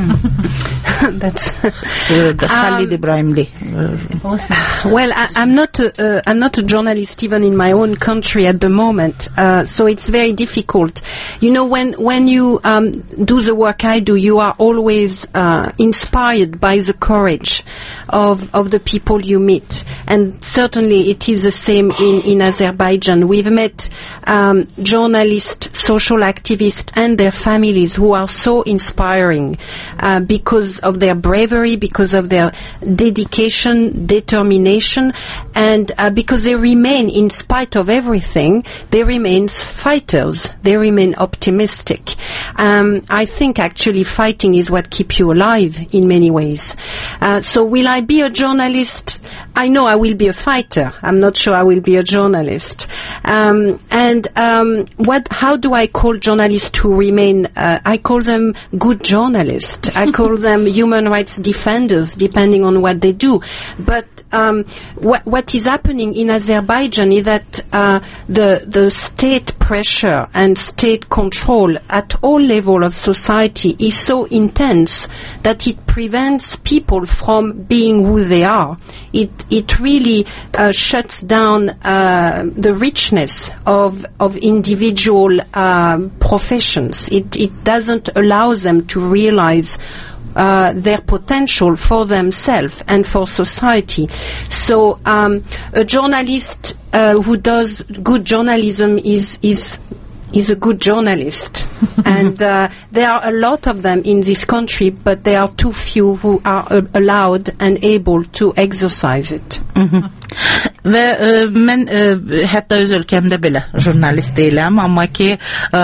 That's uh, the Khalid um, Ibrahimli. Uh, well, I, I'm not a, uh, I'm not a journalist even in my own country at the moment, uh, so it's very difficult. You know, when when you um, do the work I do, you are always uh, inspired by the courage of of the people you meet, and certainly it is the same in in Azerbaijan. We've met um, journalists, social activists, and their families who are so inspiring. Uh, because of their bravery, because of their dedication, determination, and uh, because they remain, in spite of everything, they remain fighters. They remain optimistic. Um, I think actually fighting is what keeps you alive in many ways. Uh, so will I be a journalist? I know I will be a fighter. I'm not sure I will be a journalist. Um, and um, what? How do I call journalists who remain? Uh, I call them good journalists. I call them human rights defenders, depending on what they do. But um, what, what is happening in Azerbaijan is that uh, the the state pressure and state control at all levels of society is so intense that it prevents people from being who they are. It it really uh, shuts down uh, the richness of of individual um, professions. It it doesn't allow them to realize Uh, their potential for themselves and for society. So um, a journalist uh, who does good journalism is is is a good journalist. and uh, there are a lot of them in this country, but there are too few who are uh, allowed and able to exercise it. Və e, mən e, hətta öz ölkəmdə belə jurnalist deyiləm, amma ki e,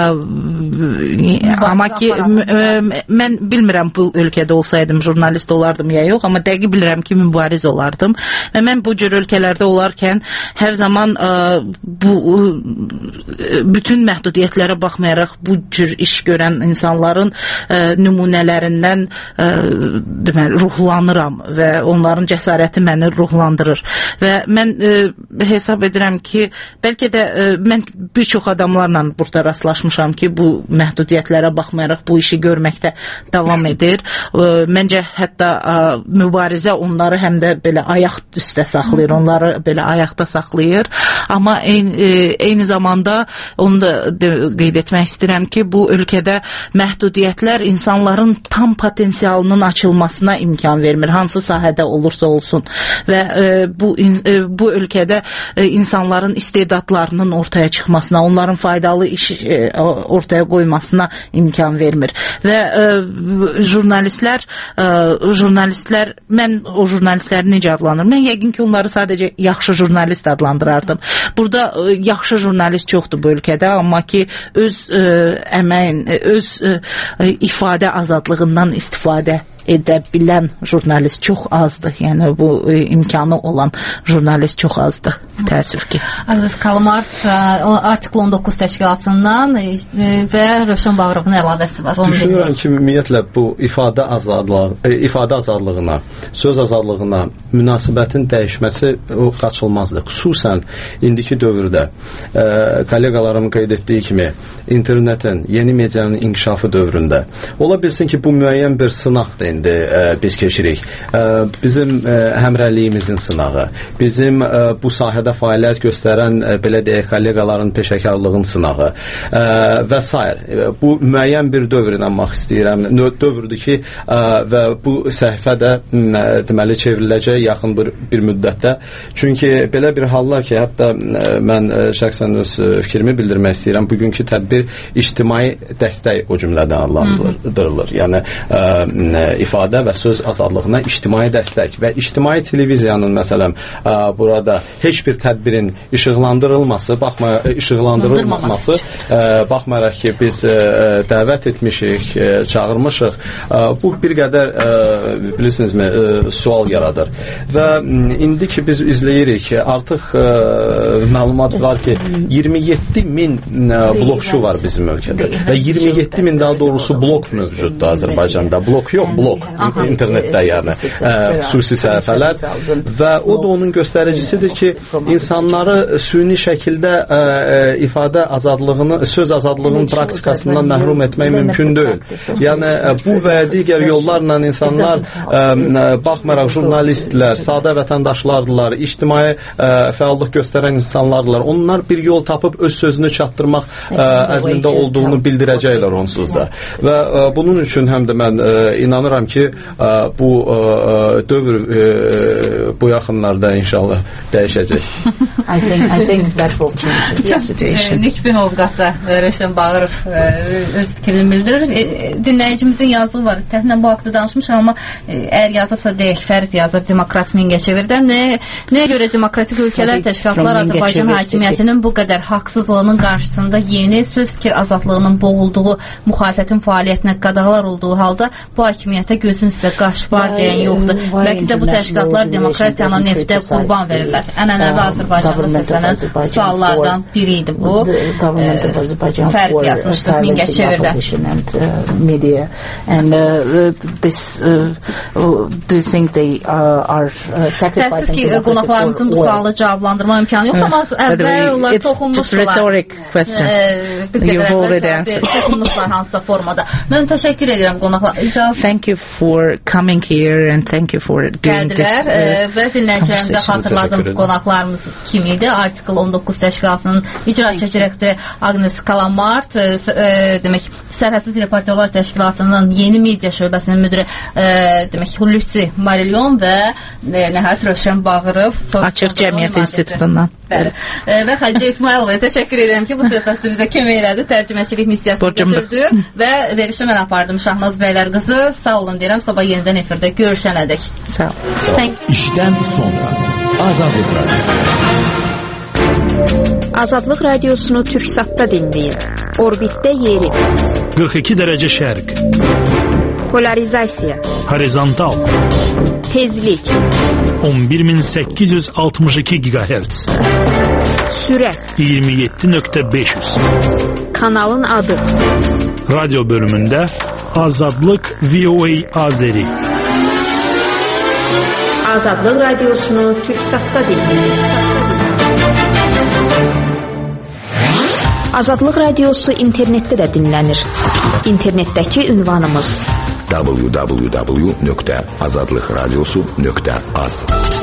amma ki e, mən bilmirəm bu ölkədə olsaydım jurnalist olardım ya yox, amma dəqiq bilirəm ki mübariz olardım və mən bu cür ölkələrdə olarkən hər zaman e, bu e, bütün məhdudiyyətlərə baxmayaraq bu cür iş görən insanların e, nümunələrindən e, deməli ruhlanıram və onların cəsarəti məni ruhlandırır və mən e, hesab edirəm ki, bəlkə də e, mən bir çox adamlarla burada rastlaşmışam ki, bu məhdudiyyətlərə baxmayaraq bu işi görməkdə davam edir. E, məncə hətta e, mübarizə onları həm də belə ayaq üstə saxlayır, onları belə ayaqda saxlayır. Amma eyni, e, eyni zamanda onu da de, qeyd etmək istəyirəm ki, bu ölkədə məhdudiyyətlər insanların tam potensialının açılmasına imkan vermir, hansı sahədə olursa olsun və e, bu e, bu ölkədə e, insanların istedadlarının ortaya çıxmasına, onların faydalı iş e, ortaya qoymasına imkan vermir. Və e, jurnalistlər e, jurnalistlər mən o jurnalistləri necə adlandırıram? Mən yəqin ki, onları sadəcə yaxşı jurnalist adlandırardım. Burada e, yaxşı jurnalist çoxdur bu ölkədə, amma ki öz e, əməyin, öz e, ifadə azadlığından istifadə edə bilən jurnalist çox azdır. Yəni bu e, imkanı olan jurnalist çox azdır. Təəssüf ki. Agnes Kalamart artikl on doqquz təşkilatından e, və Rövşən Bağırovun əlavəsi var. Düşünürəm ki, ümumiyyətlə bu ifadə azadlığı, e, ifadə azadlığına, söz azadlığına münasibətin dəyişməsi o qaçılmazdır. Xüsusən indiki dövrdə e, kolleqalarım qeyd etdiyi kimi internetin, yeni medianın inkişafı dövründə ola bilsin ki, bu müəyyən bir sınaqdır indi e, biz keçirik. E, bizim e, həmrəliyimizin sınağı, bizim e, bu sahədə fəaliyyət göstərən e, belə deyək kolleqaların peşəkarlığın sınağı e, və s. E, bu müəyyən bir dövr inanmaq istəyirəm. Dövrdür ki e, və bu səhifə də e, deməli çevriləcək yaxın bir, bir müddətdə. Çünki belə bir hallar ki, hətta e, mən e, şəxsən öz fikrimi bildirmək istəyirəm. Bugünkü tədbir ictimai dəstək o cümlədən adlandırılır. Yəni e, ifadə və söz azadlığına ictimai dəstək və ictimai televiziyanın məsələn ə, burada heç bir tədbirin işıqlandırılması, baxma işıqlandırılmaması, ə, baxmayaraq ki, biz ə, dəvət etmişik, ə, çağırmışıq. Ə, bu bir qədər ə, bilirsinizmi, ə, sual yaradır. Və indi ki biz izləyirik, artıq ə, məlumat var ki, iyirmi yeddi min ə, blokçu var bizim ölkədə və iyirmi yeddi min daha doğrusu blok mövcuddur Azərbaycanda. Blok yox, blok Aha. internetdə yəni ə, xüsusi səhifələr və o da onun göstəricisidir ki, insanları süni şəkildə ə, ə, ifadə azadlığını, söz azadlığının praktikasından məhrum etmək mümkün deyil. Yəni ə, bu və digər yollarla insanlar ə, baxmayaraq jurnalistlər, sadə vətəndaşlardılar, ictimai ə, fəallıq göstərən insanlardılar. Onlar bir yol tapıb öz sözünü çatdırmaq ə, əzmində olduğunu bildirəcəklər onsuz da. Və ə, bunun üçün həm də mən ə, inanıram ki, ə, bu ə, dövr ə, bu yaxınlarda inşallah dəyişəcək. I think I think that will change the situation. Nikbin ovqatda Rövşən Bağırov öz fikrini bildirir. Dinləyicimizin yazığı var. Təxminən bu haqda danışmışıq, amma əgər yazıbsa deyək, Fərid yazır Demokrat Mingəçevirdən. Nə, nəyə görə Demokratik Ölkələr Təşkilatlar Azərbaycan hakimiyyətinin bu qədər haqsızlığının qarşısında yeni söz fikir azadlığının boğulduğu müxalifətin fəaliyyətinə qadağalar olduğu halda bu hakimiyyətə gözün sizə qaş var deyən yoxdur. Bəlkə də bu təşkilatlar demokratiyanın neftə qurban verirlər. Ənənəvi Azərbaycanda səslənən suallardan biri idi bu. Fərid yazmışdı Mingəçevirdən. And uh, this uh, do you think they uh, are uh, sacrificing Təəssüf ki, qonaqlarımızın bu sualı cavablandırma imkanı yox, amma əvvəl onlar toxunmuşlar. Rhetoric question. You've already answered. Toxunmuşlar hansısa formada. Mən təşəkkür edirəm qonaqlar. Thank you for coming here and thank you for doing this. Uh, və dinləyicilərimizə xatırladım qonaqlarımız kim idi? Artikl on doqquz təşkilatının icraçı direktoru Agnes Kalamart, e, e, demək Sərhədsiz Reportyorlar Təşkilatının yeni media şöbəsinin müdiri e, demək Hulusi Marilyon və e, Nəhayət Rövşən Bağırov Açıq Cəmiyyət İnstitutundan. Bəli. E, və Xədicə İsmayılovaya təşəkkür edirəm ki, bu söhbətdə bizə kömək elədi, tərcüməçilik missiyasını götürdü və verişi mən apardım. Şahnaz Bəylər qızı, sağ olun deyirəm, sabah yenidən efirdə görüşənədək. Sağ olun. Sağ olun. İşdən sonra Azadlıq Radyosu. Azadlıq Radiosunu Türksatda dinləyin. Orbitdə yeri. qırx iki dərəcə şərq. Polarizasiya. Horizontal. Tezlik. on bir min səkkiz yüz altmış iki gigahertz. Sürət. iyirmi yeddi nöqtə beş yüz. Kanalın adı. Radyo bölümündə Azadlıq V O A Azeri. Azadlıq Radiosunu Türksatda dinləyin. Azadlıq Radiosu internetdə də dinlənir. İnternetdəki ünvanımız w w w nöqtə azadlıqradiosu nöqtə az.